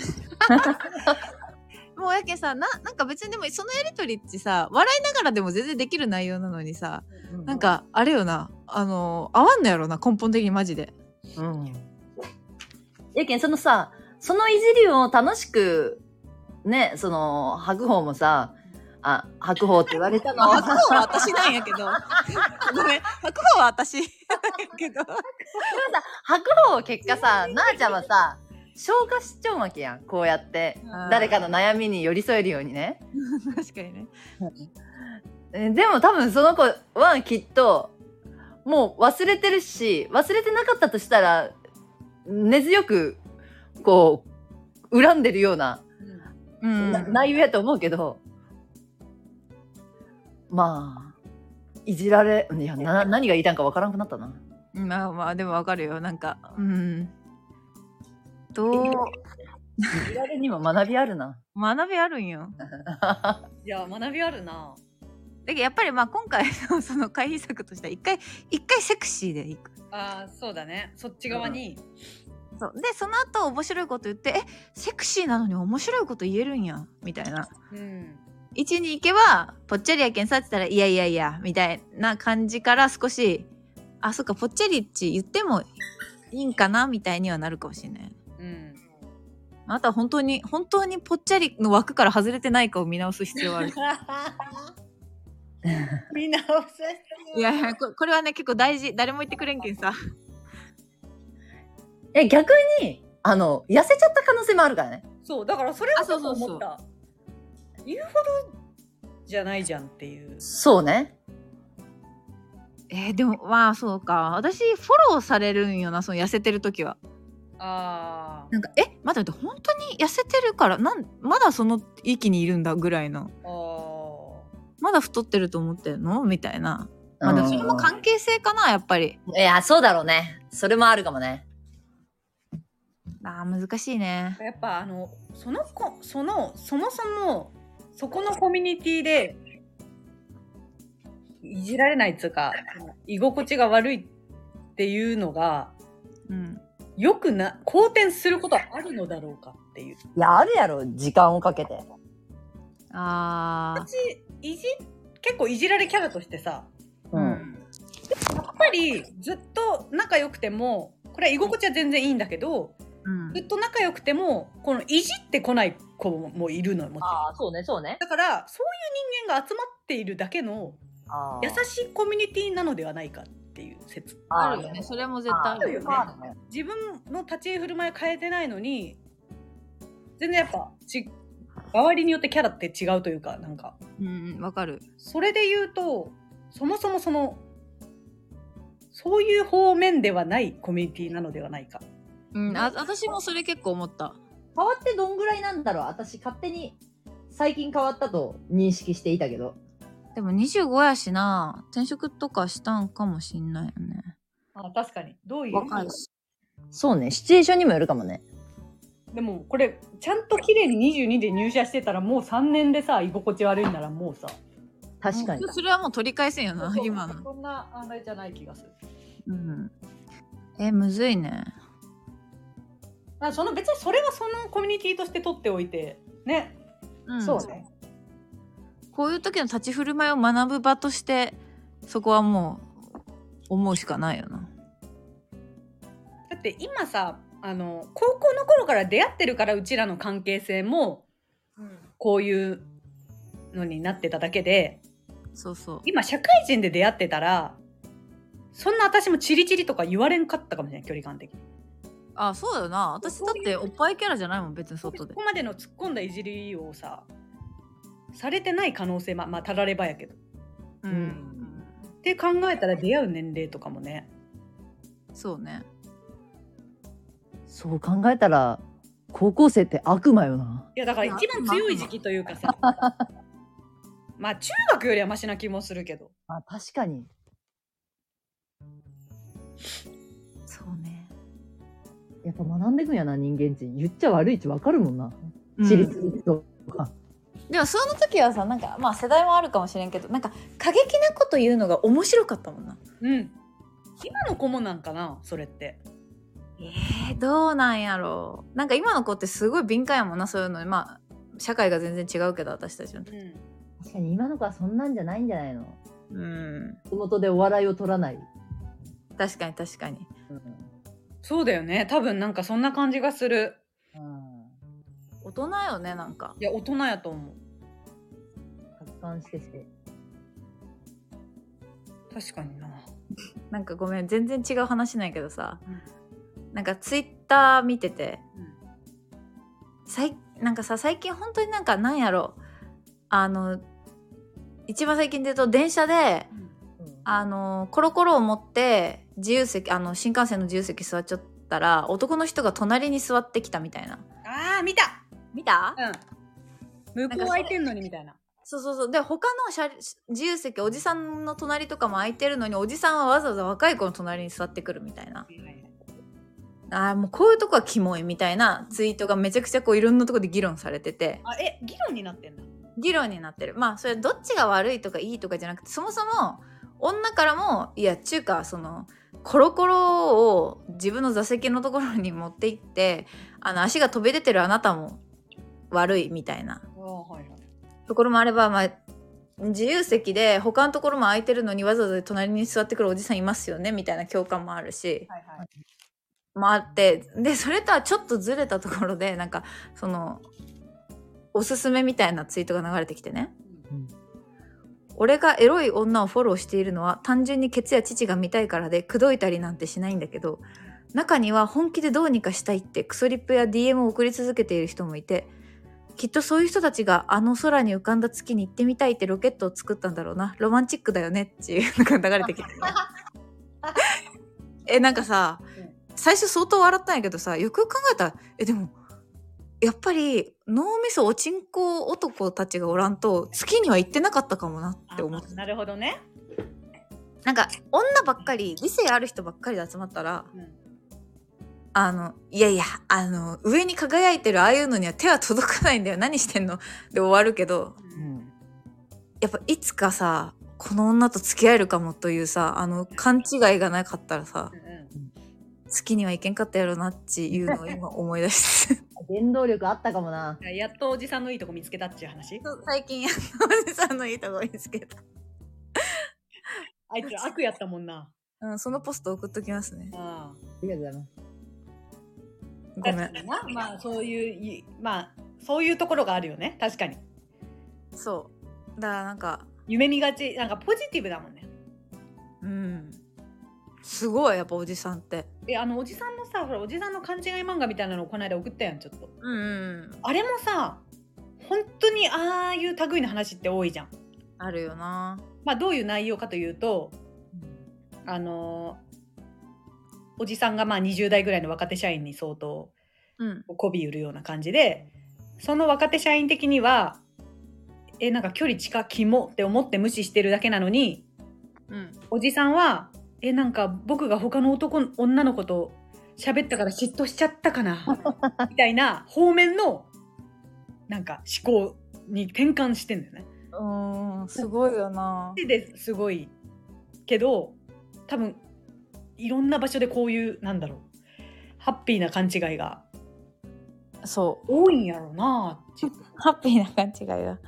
もうやけさ、なんか別にでもそのやりとりってさ、笑いながらでも全然できる内容なのにさ、なんかあれよな、合わんのやろな、根本的にマジで。 やけんそのさ、そのいじりを楽しくね、その白鵬もさ、白鵬って言われたの白鵬は私なんやけどごめん、白鵬は私なんやけどでもさ、 白鵬結果さ、なあちゃんはさ消化しちゃうわけやん、こうやって誰かの悩みに寄り添えるようにね確かにねでも多分その子はきっともう忘れてるし、忘れてなかったとしたら根強くこう恨んでるような、内容やと思うけど、いじられ、いや、何が言いたいんかわからんくなったな。 でもわかるよ、なんかいじられにも学びあるな。 学びあるんよいや、学びあるな。 だけどやっぱり今回のその回避策としては一回セクシーでいく。 そうだね、そっち側に、 そうで、その後面白いこと言って、セクシーなのに面白いこと言えるんやみたいな、位置に行けば、ぽっちゃりやけんさって言ったら、いやみたいな感じから少し、そっか、ぽっちゃりっち言ってもいいんかなみたいにはなるかもしれない。あとは本当にぽっちゃりの枠から外れてないかを見直す必要はある見直す。 いやこれはね結構大事。誰も言ってくれんけんさ。 逆に痩せちゃった可能性もあるからね。 そうだからそれはそう思った。言うほどじゃないじゃんっていう。そうね。 でもそうか。私フォローされるんよな、その痩せてる時は。なんか待って本当に痩せてるからまだその域にいるんだぐらいの。まだ太ってると思ってるのみたいな。でもそれも関係性かな、やっぱり。 いや、そうだろうね。それもあるかもね。 難しいね。 やっぱそもそもそこのコミュニティでいじられないっつうか居心地が悪いっていうのが、よく好転することはあるのだろうかっていう。 いや、あるやろ、時間をかけて。 私結構いじられキャラとしてさ、やっぱりずっと仲良くても、これは居心地は全然いいんだけど、ずっと仲良くてもこのいじってこない子もいるのよ、もちろん。 そうね。 だからそういう人間が集まっているだけの優しいコミュニティなのではないかっていう説。 あるよね。それも絶対あるよね。 自分の立ち居振る舞い変えてないのに、全然やっぱ周りによってキャラって違うというか、なんかわかる。 それで言うと、そもそもそういう方面ではないコミュニティなのではないか。 私もそれ結構思った。 変わってどんぐらいなんだろう。私勝手に最近変わったと認識していたけど。 でも25やしな、転職とかしたんかもしんないよね。 確かに。どういう？ 若いし。 そうね、シチュエーションにもよるかもね。 でもこれちゃんと綺麗に22で入社してたら、もう3年でさ居心地悪いならもうさ、 確かにそれはもう取り返せんよな。今のそんなあれじゃない気がする。 むずいね。 別にそれはそのコミュニティとして取っておいてね。そうね。 こういう時の立ち振る舞いを学ぶ場として、そこはもう思うしかないよな。 だって今さ、高校の頃から出会ってるから、うちらの関係性もこういうのになってただけで、 そうそう。 今社会人で出会ってたらそんな私もチリチリとか言われんかったかもしれない、距離感的に。 あ、そうだよな。私だっておっぱいキャラじゃないもん、別に外で。 ここまでの突っ込んだいじりをさされてない可能性まあたらればやけど、って考えたら出会う年齢とかもね。 そうね。 そう考えたら高校生って悪魔よな。 いやだから一番強い時期というかさまあ中学よりはマシな気もするけど。 あ、確かに。 そうね。 やっぱ学んでくんやな、人間値。言っちゃ悪い値分かるもんな。私立とか。 でもその時はさ、なんかまあ世代もあるかもしれんけど、なんか過激なこと言うのが面白かったもんな。 今の子もなんかな、それって。 どうなんやろう。なんか今の子ってすごい敏感やもんな、そういうのに。まあ社会が全然違うけど、私たちの時。 確かに今の子はそんなんじゃないんじゃないの。地元でお笑いを取らない。 確かに確かに。 そうだよね。多分なんかそんな感じがする。 大人よね、なんか。 いや大人やと思う。 達観して。 確かにな。 なんかごめん、全然違う話ないけどさ、なんかツイッター見てて、なんかさ、最近本当になんかなんやろ、一番最近で言うと電車で、コロコロを持って自由席、新幹線の自由席座っちゃったら男の人が隣に座ってきたみたいな。 あー見た向こう空いてんのにみたいな。 そうで、他の自由席、おじさんの隣とかも空いてるのに、おじさんはわざわざ若い子の隣に座ってくるみたいな。もうこういうとこはキモいみたいなツイートがめちゃくちゃこういろんなとこで議論されてて。 議論になってんだ。 議論になってる。まあそれどっちが悪いとかいいとかじゃなくて、そもそも女からも、いや中華そのコロコロを自分の座席のところに持って行って、足が飛び出てるあなたも悪いみたいなところもあれば、まあ自由席で他のところも空いてるのにわざわざ隣に座ってくるおじさんいますよねみたいな共感もあるし、もあって、でそれとはちょっとずれたところで、なんかそのおすすめみたいなツイートが流れてきてね、俺がエロい女をフォローしているのは単純にケツや乳が見たいからで、口説いたりなんてしないんだけど、中には本気でどうにかしたいってクソリップや DM を送り続けている人もいて、きっとそういう人たちが空に浮かんだ月に行ってみたいってロケットを作ったんだろうな。ロマンチックだよねっていうのが流れてきてなんかさ、最初相当笑ったんやけどさ、よくよく考えたらでもやっぱり脳みそおちんこ男たちがおらんと月には行ってなかったかもなって思って。 なるほどね。 なんか女ばっかり、理性ある人ばっかりで集まったら、いやいや上に輝いてるああいうのには手は届かないんだよ、何してんので終わるけど、やっぱいつかさ、この女と付き合えるかもというさ、勘違いがなかったらさ、月には行けんかったやろなっていうのを今思い出して原動力あったかもな。 やっとおじさんのいいとこ見つけたっていう話。 最近やっとおじさんのいいとこ見つけたあいつ悪やったもんな。 そのポスト送っときますね。 ありがとうございます。 ごめん。 まあそういうところがあるよね。確かに。 そうだからなんか夢見がち、なんかポジティブだもんね。 すごいやっぱおじさんって。 おじさんのさ、ほらおじさんの勘違い漫画みたいなのをこの間送ったやん、ちょっと。あれもさ、本当にああいう類の話って多いじゃん。 あるよな。 まあどういう内容かというと、おじさんがまあ20代ぐらいの若手社員に相当媚び売るような感じで、その若手社員的にはなんか距離近キモって思って無視してるだけなのに、おじさんはなんか僕が他の女の子と喋ったから嫉妬しちゃったかなみたいな方面のなんか思考に転換してんだよね。 すごいよな。 ですごいけど、多分いろんな場所でこういうなんだろう、ハッピーな勘違いが多いんやろうなっていうハッピーな勘違いが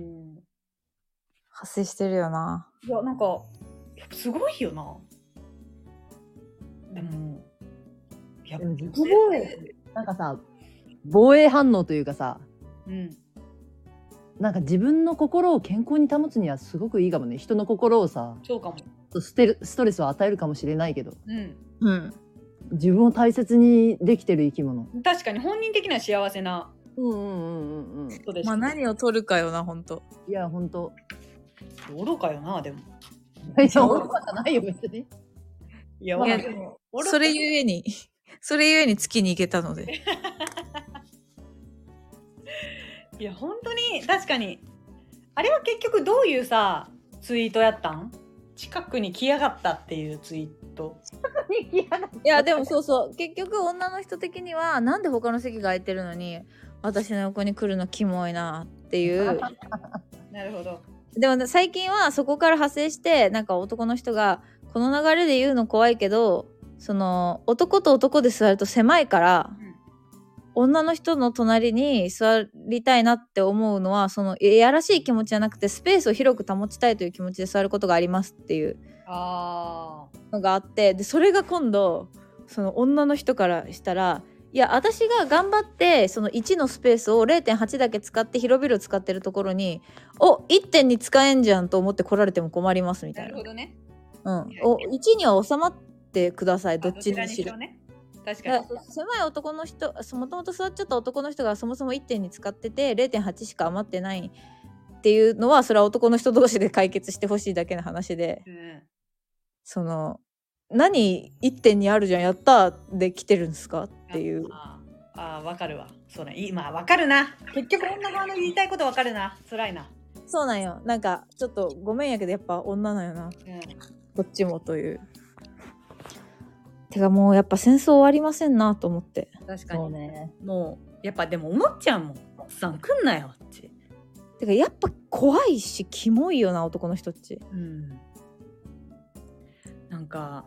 発生してるよな。 いやなんかすごいよな。でも自己防衛なんかさ、防衛反応というかさ、 なんか自分の心を健康に保つにはすごくいいかもね。人の心をさ、 そうかも。 ストレスを与えるかもしれないけど、 うん。 自分を大切にできてる生き物。 確かに本人的には幸せな人です。まあ何を取るかよな、ほんと。 いや、ほんと。 愚かよな、でも。 いや、愚かじゃないよ、別に。 いや、 でもそれゆえに月に行けたので。 いや、本当に、確かに。あれは結局どういうさ、ツイートやったん？近くに来やがったっていうツイート。 いや、でもそうそう。結局女の人的には、なんで他の席が空いてるのに、私の横に来るのキモいなっていう。 なるほど。 でも最近はそこから派生して、なんか男の人が、この流れで言うの怖いけど、その男と男で座ると狭いから、女の人の隣に座りたいなって思うのは、そのいやらしい気持ちじゃなくて、スペースを広く保ちたいという気持ちで座ることがありますっていうのがあって、でそれが今度その女の人からしたら、いや私が頑張ってその1のスペースを 0.8 だけ使って広々使ってるところに、お 1.2 使えんじゃんと思って来られても困りますみたいな。 なるほどね。 お1には収まってください、どっちにしろ。 確かに。 狭い男の人、もともと座っちゃった男の人がそもそも 1.2 使ってて 0.8 しか余ってないっていうのは、それは男の人同士で解決してほしいだけの話で、その何 1.2 あるじゃんやったーで来てるんですかっていう。 わかるわ。そうね、今わかるな。結局女側の言いたいことわかるな。辛いな。 そうなんよ。なんかちょっとごめんやけどやっぱ女なんよな、どっちもという。てかもうやっぱ戦争終わりませんなと思って。 確かにね。もうやっぱでも思っちゃうもん。さん来んなよって。 てかやっぱ怖いしキモいよな、男の人っち。 なんか、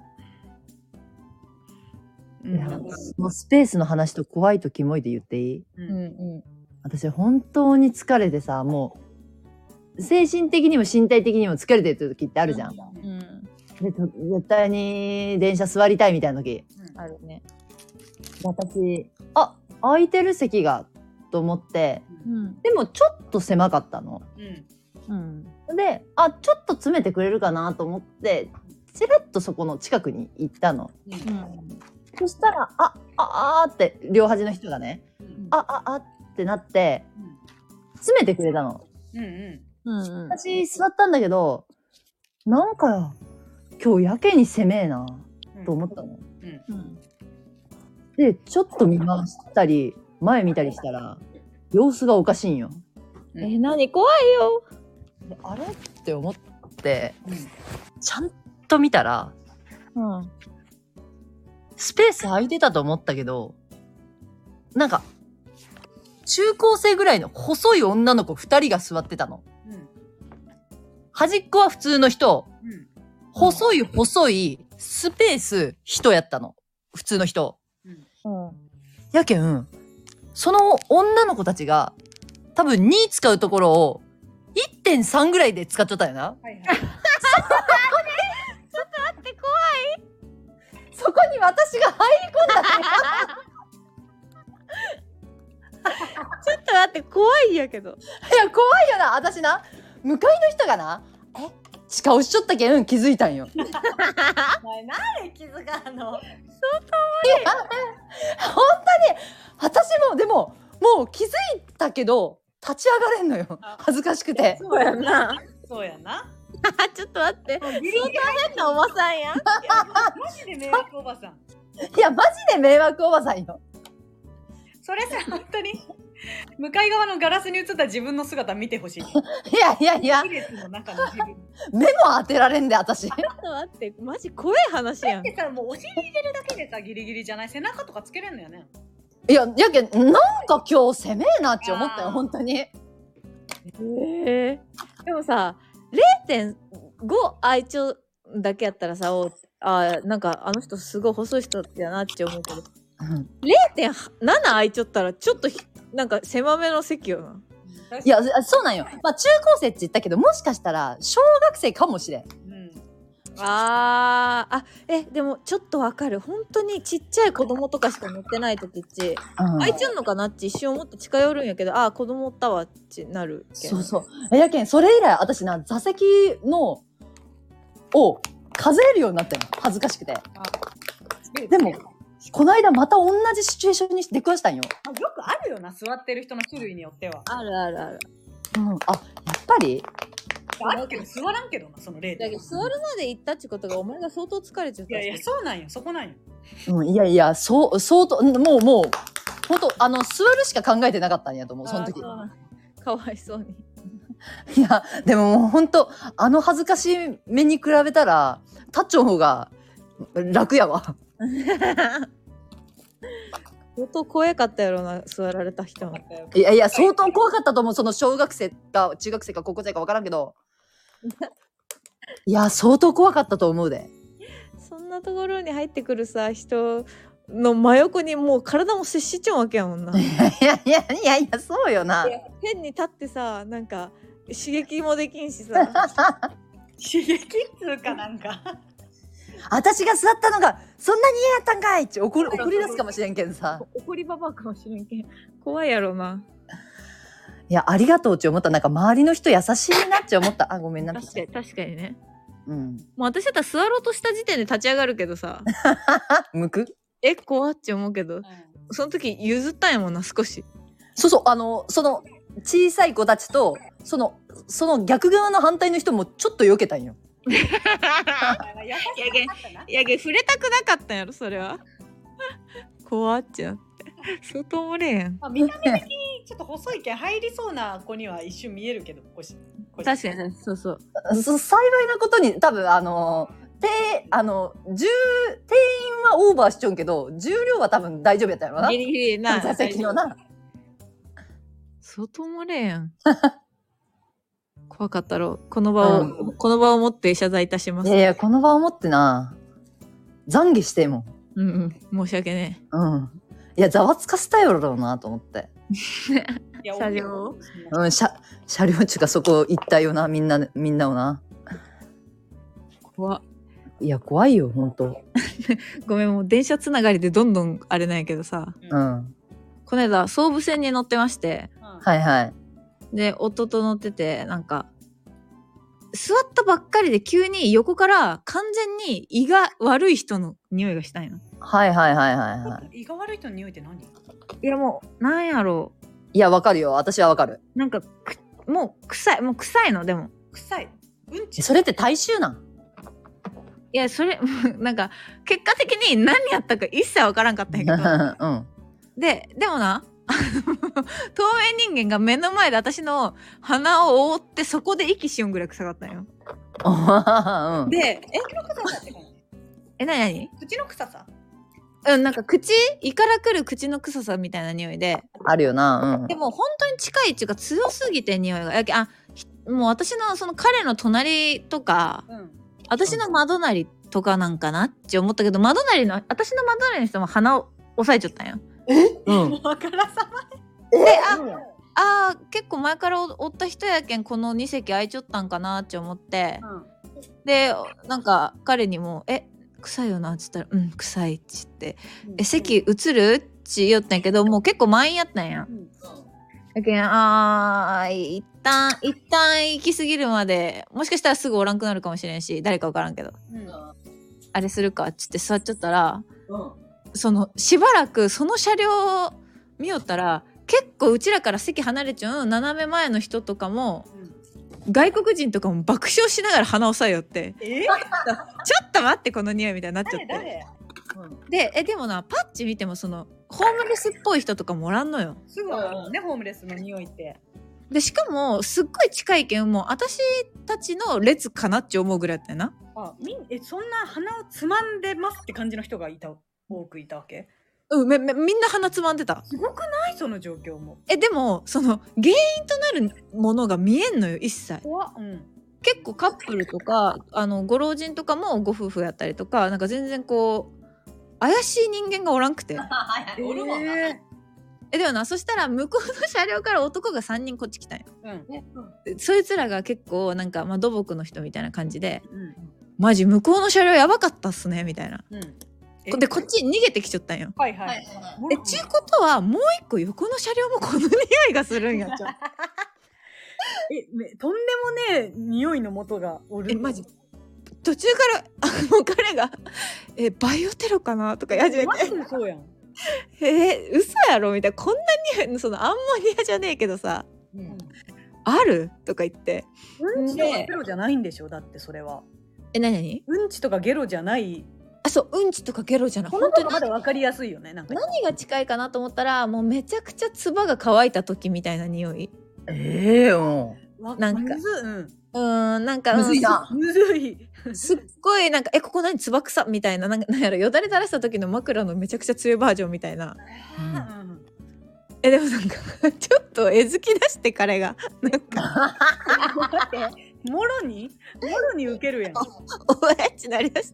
もうスペースの話と怖いとキモいで言っていい？私本当に疲れてさ、もう精神的にも身体的にも疲れてる時ってあるじゃん。で絶対に電車座りたいみたいな時、 あるね。 私空いてる席がと思って、でもちょっと狭かったの、でちょっと詰めてくれるかなと思ってちらっとそこの近くに行ったの、そしたらって両端の人がね、ってなって詰めてくれたの。私座ったんだけど、なんか今日やけに狭えなと思ったの。でちょっと見回したり前見たりしたら様子がおかしいんよ。 何怖いよ。 あれって思って、ちゃんと見たら、スペース空いてたと思ったけど、なんか中高生ぐらいの細い女の子2人が座ってたの。端っこは普通の人、細いスペース人やったの。普通の人。やけん、その女の子たちが多分2使うところを 1.3 ぐらいで使っちゃったよな。ちょっと待って怖い。そこに私が入り込んだちょっと待って怖いんやけど。 いや怖いよな。私な、向かいの人がな、鹿押しちょったけん気づいたんよ。 お前なんで気づかんの？ 本当に私もでももう気づいたけど立ち上がれんのよ、恥ずかしくて。 そうやな。 そうやな。 ちょっと待って、相当変なおばさんやん。 マジで迷惑おばさん。 いやマジで迷惑おばさんよ。 それさ、本当に向かい側のガラスに映った自分の姿見てほしい。 いや目も当てられんで私。 ちょっと待って、マジ怖い話やん。 だってさ、もうお尻入れるだけでさ、ギリギリじゃない？背中とかつけれんのよね。 いやけんなんか今日攻めえなって思ったよ本当に。 でもさ 0.5 空いちゃうだけやったらさ、なんかあの人すごい細い人やなって思うけど、0.7 空いちゃったらちょっとなんか狭めの席よな。 いやそうなんよ。まあ中高生って言ったけど、もしかしたら小学生かもしれん。 でもちょっとわかる。本当にちっちゃい子供とかしか乗ってない時っち、開いちゃうのかなって一瞬思って近寄るんやけど、子供おったわってなるけん。 そうそう。やけん、それ以来私な、座席のを数えるようになったの。恥ずかしくて。でもこの間また同じシチュエーションに出くわしたんよ。 よくあるよな、座ってる人の種類によっては。 あるあるある。 やっぱりあるけど座らんけどな、その例で。 だけど座るまで行ったってことがお前が相当疲れちゃった。 いやそうなんよ、そこなんよ。 いやいや、相当もう本当座るしか考えてなかったんやと思う、その時。 かわいそうに。 いやでももう本当恥ずかしい目に比べたらタッチョの方が楽やわ。 相当怖かったやろな、座られた人も。 いや相当怖かったと思う。その小学生か中学生か高校生か分からんけどいや相当怖かったと思うで。 そんなところに入ってくるさ人の真横にもう体も接しちゃうわけやもんな。 いやそうよな。 変に立ってさ、なんか刺激もできんしさ刺激っつうかなんか私が座ったのがそんなに嫌やったんかいって怒り出すかもしれんけどさ。 怒りババアかもしれんけん。怖いやろな。 いやありがとうって思った。なんか周りの人優しいなって思った。ごめんな。 確かにね。 もう私だったら座ろうとした時点で立ち上がるけどさ向く怖って思うけど、その時譲ったんやもんな、少し。 そうその小さい子たちとその逆側の反対の人もちょっと避けたんよ。 やけ触れたくなかったんやろそれは。怖っちゃって相当おもれん。 見た目的にちょっと細いけん入りそうな子には一瞬見えるけど、 確かにそう幸いなことに多分定員はオーバーしちゃうけど重量は多分大丈夫やったやろな。 ギリギリな座席のな。 相当もれやん。怖かったろ。この場をもって謝罪いたします。 いやこの場をもってな、懺悔しても。 申し訳ねえ。いやざわつかせたやろうなと思って。 車両。 車両中かそこ行ったよな、みんなをな。 怖っ。 いや怖いよ本当。 ごめん、もう電車つながりでどんどんあれなんやけどさ、この間総武線に乗ってまして、で夫と乗ってて、なんか座ったばっかりで急に横から完全に胃が悪い人の匂いがしたんよ。 胃が悪い人の匂いって何？ いやもうなんやろう。 いやわかるよ、私はわかる。 なんかもう臭いの。でも臭い。 それって体臭なん？ いやそれなんか結果的に何やったか一切わからんかったんやけど、でもな透明人間が目の前で私の鼻を覆ってそこで息しよんぐらい臭かったんよ。で何口の臭さ？ なんか胃から来る口の臭さみたいな匂いであるよな。 でも本当に近いっていうか強すぎて匂いがもう私のその彼の隣とか、私の窓なりとかなんかなって思ったけど、私の窓なりの人も鼻を押さえちゃったんよ。 わからさまで結構前からおった人やけんこの2席空いちゃったんかなって思って、でなんか彼にも臭いよなっつったら臭いっつって席移るって言ったんやけど、もう結構満員やったんや。だけん一旦行き過ぎるまでもしかしたらすぐおらんくなるかもしれんし、誰か分からんけど、あれするかっつって座っちゃったら、しばらくその車両見よったら結構うちらから席離れちゃう斜め前の人とかも、外国人とかも爆笑しながら鼻を押さえよって、ちょっと待ってこの匂いみたいになっちゃって、でもなパッチ見てもそのホームレスっぽい人とかもおらんのよ。 すぐわかるね、ホームレスの匂いって。 でしかもすっごい近いけん、もう私たちの列かなって思うぐらいだったよな。 そんな鼻をつまんでますって感じの人が多くいたわけ？ みんな鼻つまんでた。 すごくないその状況も。 でもその原因となるものが見えんのよ一切。結構カップルとかご老人とかもご夫婦やったりとか、なんか全然こう怪しい人間がおらんくておるもんな。 でもな、そしたら向こうの車両から男が3人こっち来たんよ。そいつらが結構なんか土木の人みたいな感じで、 マジ向こうの車両やばかったっすねみたいな。 うん。 でこっち逃げてきちゃったんよ。 はいはい。 ちゅうことはもう一個横の車両もこの匂いがするんやちゃう。 とんでもね匂いの元がおる。 マジ途中からもう彼がバイオテロかなとか言い始めて。 マジでそうやん。 嘘やろみたいな。こんな匂いそのアンモニアじゃねえけどさ、あるとか言って。 うんちとかゲロじゃないんでしょだってそれは。 何？ うんちとかゲロじゃない。 そううんちとかゲロじゃない。 この方がまだ分かりやすいよね。なんか何が近いかなと思ったらもうめちゃくちゃ唾が乾いた時みたいな匂い。なんかなんかむずいな。 むずい。 すっごいなんかここ何つばくさみたいな、なんやろよだれ垂らした時の枕のめちゃくちゃ強いバージョンみたいな。でもなんかちょっとずき出して彼がなんかもろに受けるやん。 おえっちなりだして。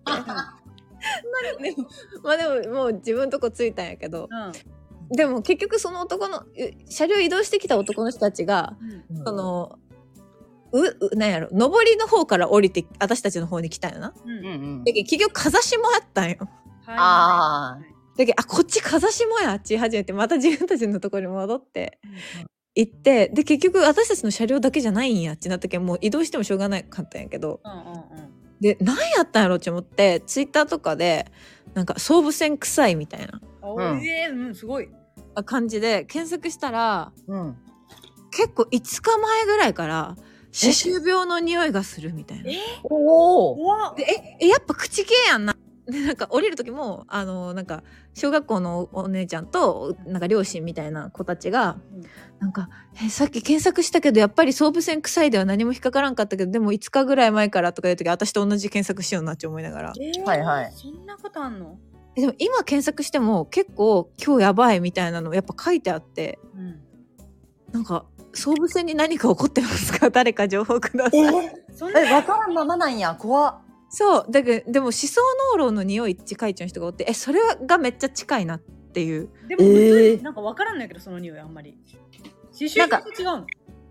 でももう自分とこついたんやけど、でも結局その男の車両移動してきた男の人たちが、そのなんやろ上りの方から降りて私たちの方に来たよな。で結局風下もあったんよ。でこっち風下やっち始めてまた自分たちのところに戻って行って、で結局私たちの車両だけじゃないんやってなったけどもう移動してもしょうがないかったんやけど、で何やったんやろって思ってツイッターとかでなんか総武線臭いみたいなすごい感じで検索したら、結構5日前ぐらいから歯周病の匂いがするみたいな。でやっぱ口系やんな。でなんか降りる時もなんか小学校のお姉ちゃんとなんか両親みたいな子たちが、なんかさっき検索したけどやっぱり総武線臭いでは何も引っかからんかったけどでも5日ぐらい前からとかいう時私と同じ検索しようなって思いながら、 そんなことあんの？ でも今検索しても結構今日やばいみたいなのやっぱ書いてあって、なんか総武線に何か起こってますか？誰か情報ください。 わからんままなんや。怖っ。 そうだけどでも思想濃漏の匂いって書いちゃう人がおってそれがめっちゃ近いなっていう。 でも、なんか分からんないけどその匂いあんまり歯周病と違うの？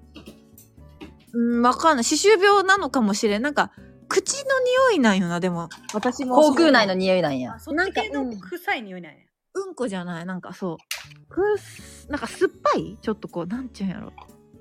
分かんない。歯周病なのかもしれん。なんか口の匂いなんよな。でも私も口腔内の匂いなんや。 なんか臭い匂いなんや。 うんこじゃない。なんかそうなんか酸っぱいちょっとこうなんちゅうんやろ。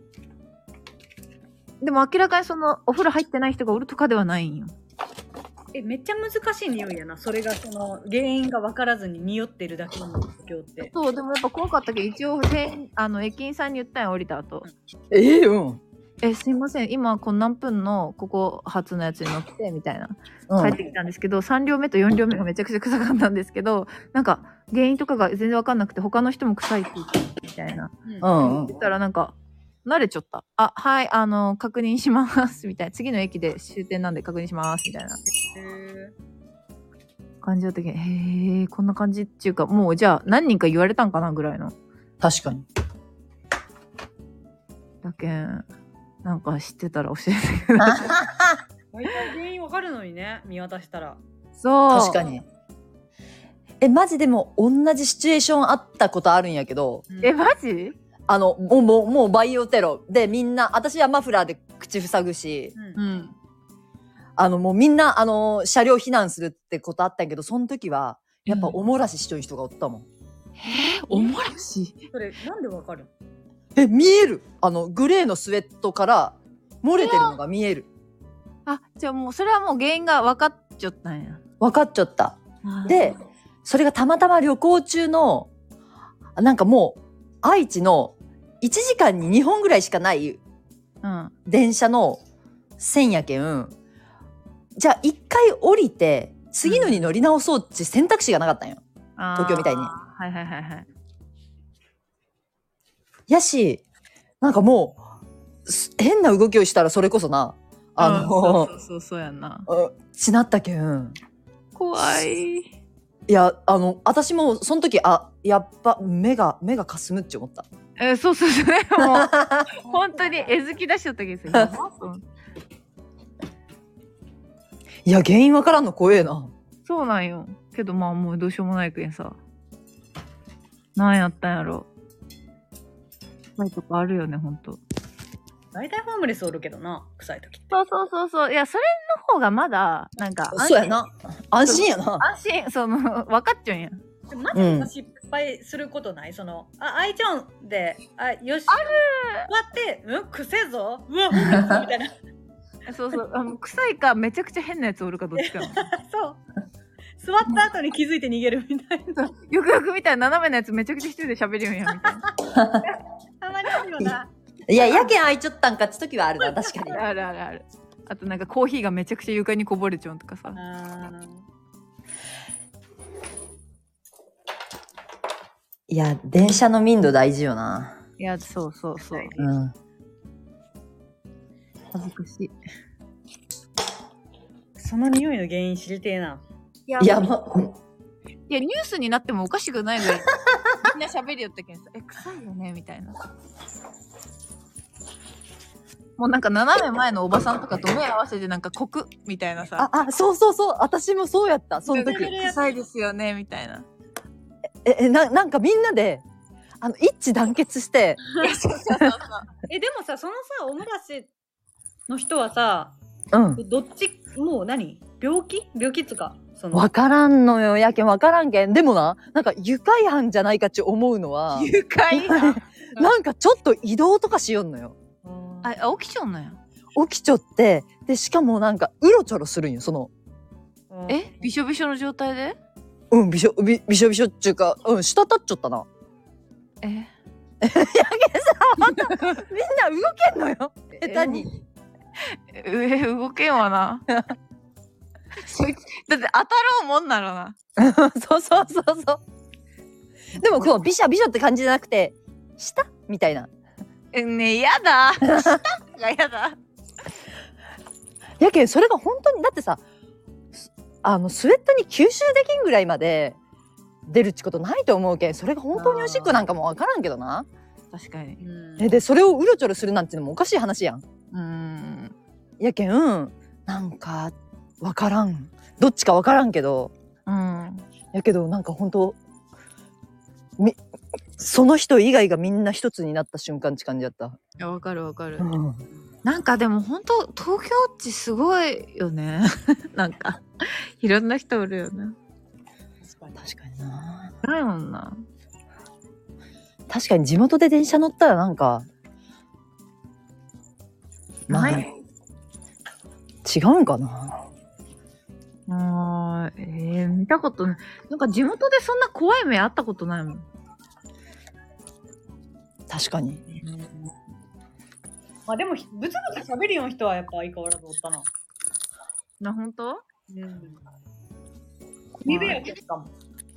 でも明らかにそのお風呂入ってない人がおるとかではないんよ。 めっちゃ難しい匂いやな。それがその原因が分からずに匂ってるだけの状況って。 そうでもやっぱ怖かったけど一応駅員さんに言ったんや降りた後。すいません今この何分のここ発のやつに乗ってみたいな帰ってきたんですけど、3両目と4両目がめちゃくちゃ臭かったんですけどなんか原因とかが全然分かんなくて他の人も臭いって言ってみたいな、言ったらなんか慣れちゃった。はい確認しますみたいな。次の駅で終点なんで確認しますみたいな感じだったけど、こんな感じっていうかもうじゃあ何人か言われたんかなぐらいの。 確かに。 だけんなんか知ってたら教えてください。 大体原因わかるのにね見渡したら。 そう確かに。マジでも同じシチュエーションあったことあるんやけど。 マジ？ もうバイオテロでみんな私はマフラーで口塞ぐし、もうみんな車両避難するってことあったんやけどその時はやっぱおもらししとる人がおったもん。 おもらし？ それなんでわかる？ 見える。グレーのスウェットから漏れてるのが見える。 じゃあもうそれはもう原因が分かっちゃったんや。 分かっちゃった。でそれがたまたま旅行中のなんかもう愛知の1時間に2本ぐらいしかない電車の線やけん、じゃあ1回降りて次のに乗り直そうって選択肢がなかったんよ、東京みたいに。やしなんかもう変な動きをしたらそれこそなそうやんな。 しなったけん怖い。 いや私もその時やっぱ目がかすむって思った。 そうねもう本当にずき出しちゃったけどいや原因わからんの怖えな。 そうなんよ。けどもうどうしようもないけんさ。なんやったんやろ。そういうとこあるよねほんと。 大体ホームレスおるけどな、臭い時って。 そうそうそうそう。いや、それの方がまだ、なんか、 そうやな。安心やな。 安心、その、分かっちゃうんや。 でもマジで失敗することない？その、あいちゃんで、よし。 ある終わって、くせえぞうわ、ホームレスみたいな。 そうそう。臭いか、めちゃくちゃ変なやつおるかどっちかな。 そう。座った後に気づいて逃げるみたいな。 よくよく見たら斜めのやつめちゃくちゃ一人で喋るよんや、みたいな。 たまにあるよな。 いや、やけん開いちゃったんかって時はあるな、確かに。 あるあるある。あとなんかコーヒーがめちゃくちゃ床にこぼれちゃうとかさ。 いや、電車の民度大事よな。 いや、そうそうそう。 うん。 恥ずかしい。 その匂いの原因知りてえな。 いや、 いや、 ニュースになってもおかしくないぐらいみんな喋るよってけんさ、臭いよねみたいな。もうなんか斜め前のおばさんとかと目合わせてなんかコクみたいなさ。 そうそうそう。私もそうやった。その時。 臭いですよねみたいな。 なんかみんなで、一致団結して。 でもさ、そのさ、おもらしの人はさ、どっち、もう何？病気っつか。 わからんのよ、やけんわからんけん。でもな、なんか愉快犯じゃないかって思うのは。 愉快犯なんかちょっと移動とかしよんのよ。 起きちゃうんのよ。 起きちゃって、で、しかもなんかうろちょろするんよ、その。 びしょびしょの状態で？ びしょびしょっちゅうか、滴っちゃったな。やけんさ、ほんと、みんな動けんのよ。下手に。 動けんわな。だって当たろうもんならな。 そうそうそうそう。でもこうビシャビシャって感じじゃなくて、下みたいな。 ねえ、やだ。下がやだ。 やけんそれが本当にだってさ、スウェットに吸収できんぐらいまで出るっちことないと思うけん、それが本当におしっこなんかもわからんけどな。 確かに。 でそれをうろちょろするなんていうのもおかしい話やん。やけんなんかわからん。どっちかわからんけど。やけどなんか本当その人以外がみんな一つになった瞬間って感じだった。いや、わかるわかる。なんかでも本当東京っちすごいよね。なんかいろんな人おるよね。 確かにな。 ないもんな。 確かに地元で電車乗ったらなんか違うんかな。 見たことない。なんか地元でそんな怖い目あったことないもん。 確かに。 でもブツブツ喋るような人はやっぱ相変わらずおったな。 本当？ 海辺やけどかも。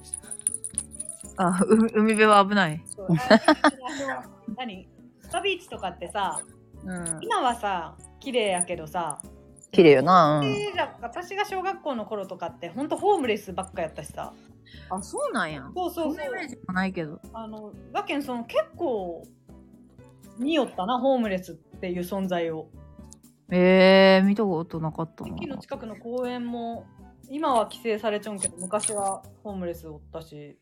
海辺は危ない。 何？スパビーチとかってさ、今はさ綺麗やけどさ。 綺麗よな。 私が小学校の頃とかってほんとホームレスばっかやったしさ。 そうなんや。 そう。 そんなイメージもないけど。 だけん結構見よったな、ホームレスっていう存在を。 見たことなかったな。 駅の近くの公園も今は規制されちゃうんけど、昔はホームレスおったし。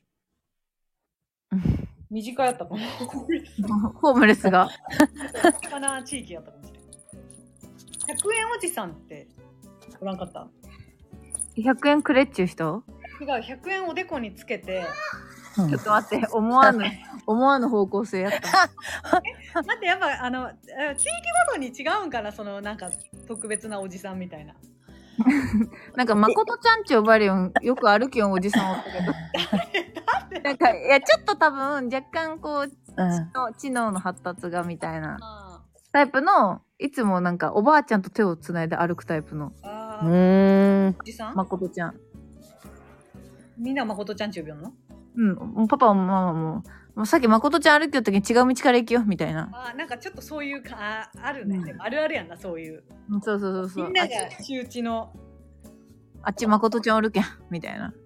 身近やったかも。 ホームレスが。 身近な地域やったかもしれない。100円おじさんっておらんかった ？100円くれっちゅう人？ 違う、100円おでこにつけて、 ちょっと待って、思わぬ方向性やった。 待って、やっぱ地域ごとに違うんかな、そのなんか特別なおじさんみたいな。 なんかまことちゃんち呼ばれよん、よく歩きよんおじさんおったけど。なんかいやちょっと多分若干こう、知能の発達がみたいなタイプの、いつもなんかおばあちゃんと手をつないで歩くタイプの。 おじさん？ まことちゃん。 みんなまことちゃんち呼びよんの？ もうパパもママもうさっきまことちゃん歩きよった時に違う道から行きよみたいな。 なんかちょっとそういうかあるね、でもあるあるやんな、そういう。 そうみんなが周知のあっちまことちゃんおるけんみたいな。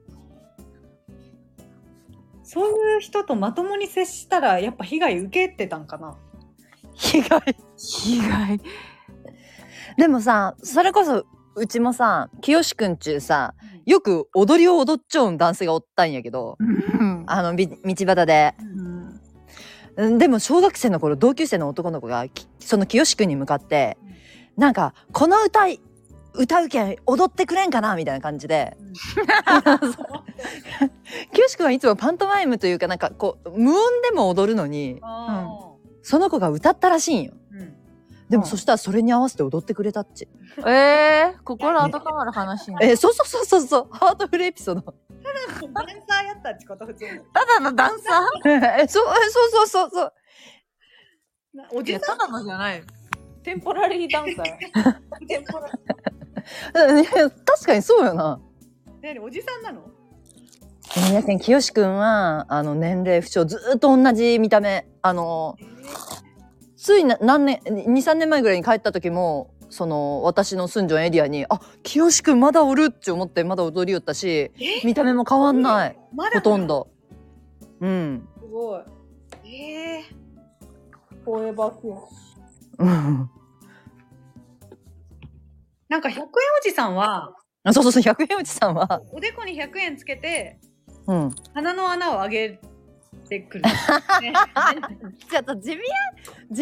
そういう人とまともに接したらやっぱ被害受けてたんかな。 被害でもさ、それこそうちもさ、清くんちゅうさ、よく踊りを踊っちゃうん男性がおったんやけど、道端で、 でも小学生の頃同級生の男の子がその清くんに向かってなんかこの歌うけん踊ってくれんかなみたいな感じで、清くんはいつもパントマイムというかなんかこう無音でも踊るのに、その子が歌ったらしいんよ。でもそしたらそれに合わせて踊ってくれたっち。 心温まる話に。 そうハートフルエピソード。 ダンサーやったってこと普通に。 ただのダンサーそう。 おじさんただのじゃない。テンポラリーダンサー。テンポラリー。確かにそうよな。 おじさんなの？ やけん清くんは年齢不詳ずっと同じ見た目つい何年 2,3 年前ぐらいに帰った時もその私の住んじょんエリアに清くんまだおるって思ってまだ踊りよったし見た目も変わんない、ほとんど。すごい。フォーエバーフィーなんか100円おじさんはそう100円おじさんはおでこに100円つけて、鼻の穴を上げてくる、ちょっと地味すぎ。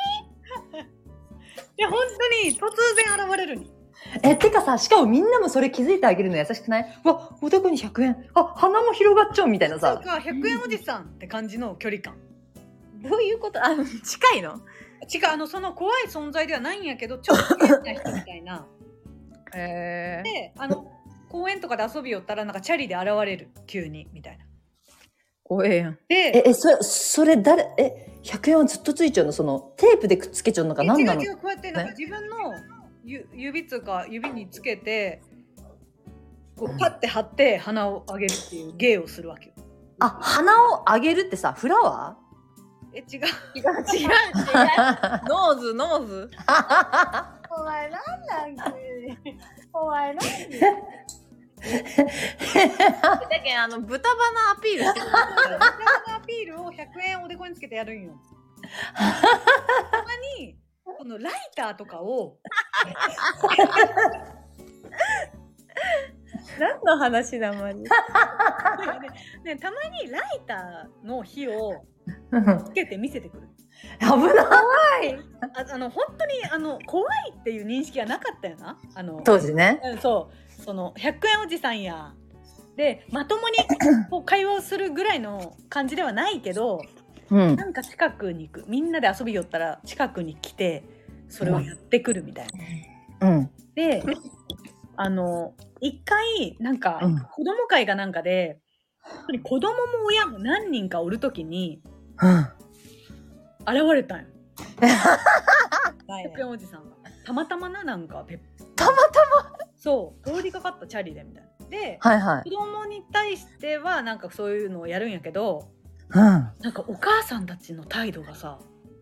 いや本当に突然現れるに。 てかさ、しかもみんなもそれ気づいてあげるの優しくない？おでこに100円鼻も広がっちゃうみたいなさ。 100円おじさんって感じの距離感。 どういうこと？近いの？ 違う、その怖い存在ではないんやけどちょっと変な人みたいな。で公園とかで遊びよったらなんかチャリで現れる急にみたいな。 怖えやん。 でそれ100円はずっとついちゃうの？そのテープでくっつけちゃうのか何なの？ 違うこうやってなんか自分の指つうか指につけてこうパッて貼って鼻を上げるっていう芸をするわけよ。 鼻を上げるってさフラワー？違うノーズお前なんだっけお前なんだだけど豚鼻アピールしてる。 豚鼻アピールを100円おでこにつけてやるんよ。たまにこのライターとかを何の話だマジ。 ね、たまにライターの火をつけて見せてくる。 危ない。 本当に怖いっていう認識はなかったよな。 当時ね。 その100円おじさんやでまともにこう会話をするぐらいの感じではないけど、なんか近くに行く、みんなで遊びよったら近くに来てそれをやってくるみたいな。で一回なんか子供会がなんかで、子供も親も何人かおるときに現れたんよ。100円おじさんがたまたまなんかそう通りかかったチャリでみたいなで、子供に対してはなんかそういうのをやるんやけど、なんかお母さんたちの態度がさ、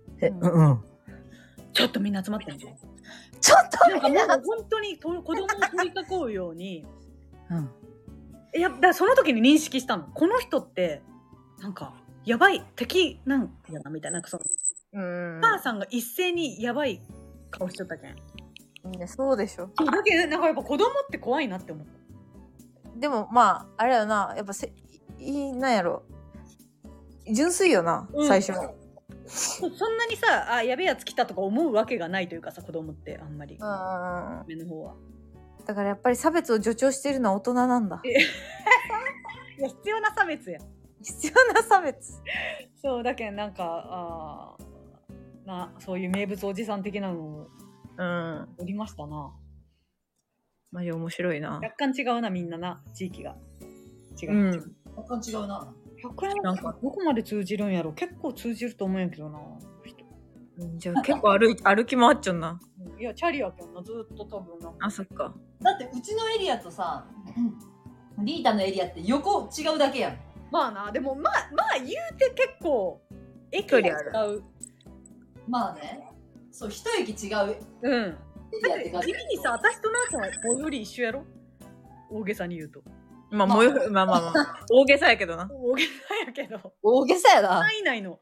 ちょっとみんな集まってんじゃん。 ちょっとなんかもう本当に子供を取り囲うように、だその時に認識したの。この人ってなんかやばい敵なんやなみたいな、なんかそのお母さんが一斉にやばい顔しちゃったけん。 みんなそうでしょ。 だけどなんかやっぱ子供って怖いなって思った。 でもまああれだよな、やっぱなんやろ、純粋よな、最初は。 そんなにさやべえやつ来たとか思うわけがないというかさ、子供ってあんまり目の方は。 だからやっぱり差別を助長してるのは大人なんだ。 いや必要な差別や。 必要な差別。 そうだけどなんかそういう名物おじさん的なのをおりましたな。 マジ面白いな。 若干違うな、みんなな、地域が違う、 若干違うな。 100円なんかどこまで通じるんやろ。結構通じると思うんやけどな。 じゃあ結構歩き回っちゃうな。 いやチャリやけんな、ずっと多分な。 そっか。 だってうちのエリアとさリータのエリアって横違うだけやん。 まあな、でもまあ言うて結構駅が違う。 まあね、そう一駅違う。 だって地味にさ、私となーちゃんは最寄り一緒やろ、大げさに言うと。 まあ大げさやけどな。 大げさやけど。 大げさやな。 ないないの。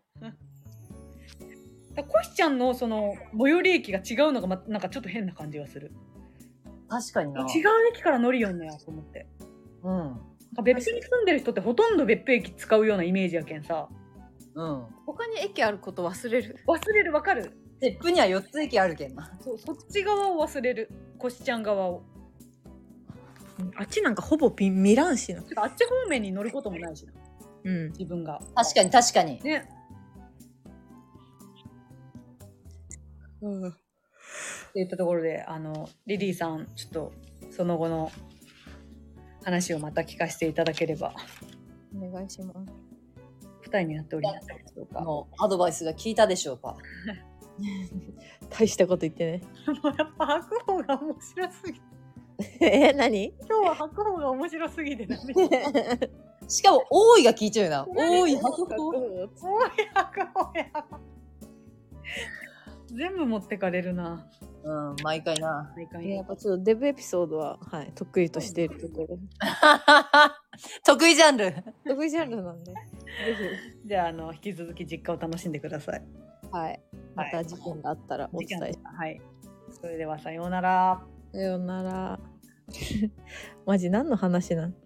コシちゃんのその最寄り駅が違うのがなんかちょっと変な感じがする。 確かにな。 違う駅から乗りよんのやと思って。 うん。 別府に住んでる人ってほとんど別府駅使うようなイメージやけんさ。 うん。 他に駅あること忘れる。 わかる。 鉄譜には4つ駅あるけんな。 そっち側を忘れる。こしちゃん側を。 あっちなんかほぼ見らんしな。 あっち方面に乗ることもないしな。 うん。 自分が。 確かに確かに。 ね。っていったところで、リリーさん、ちょっとその後の話をまた聞かせていただければ。 お願いします。 二人になっておりますでしょうか。 もうアドバイスが効いたでしょうか。 大したこと言ってね。 もうやっぱ白鵬が面白すぎて。 何？ 今日は白鵬が面白すぎてダメ。 しかも多いが効いちゃうな。多い白鵬。 多い白鵬やば。全部持ってかれるな。 うん、毎回な。 やっぱちょっとデブエピソードは、はい、得意としているところ。 得意ジャンル。 得意ジャンルなんで。ぜひ。じゃあ、引き続き実家を楽しんでください。 はい。また事件があったらお伝えします。 はい。それではさようなら。 さようなら。マジ何の話なん？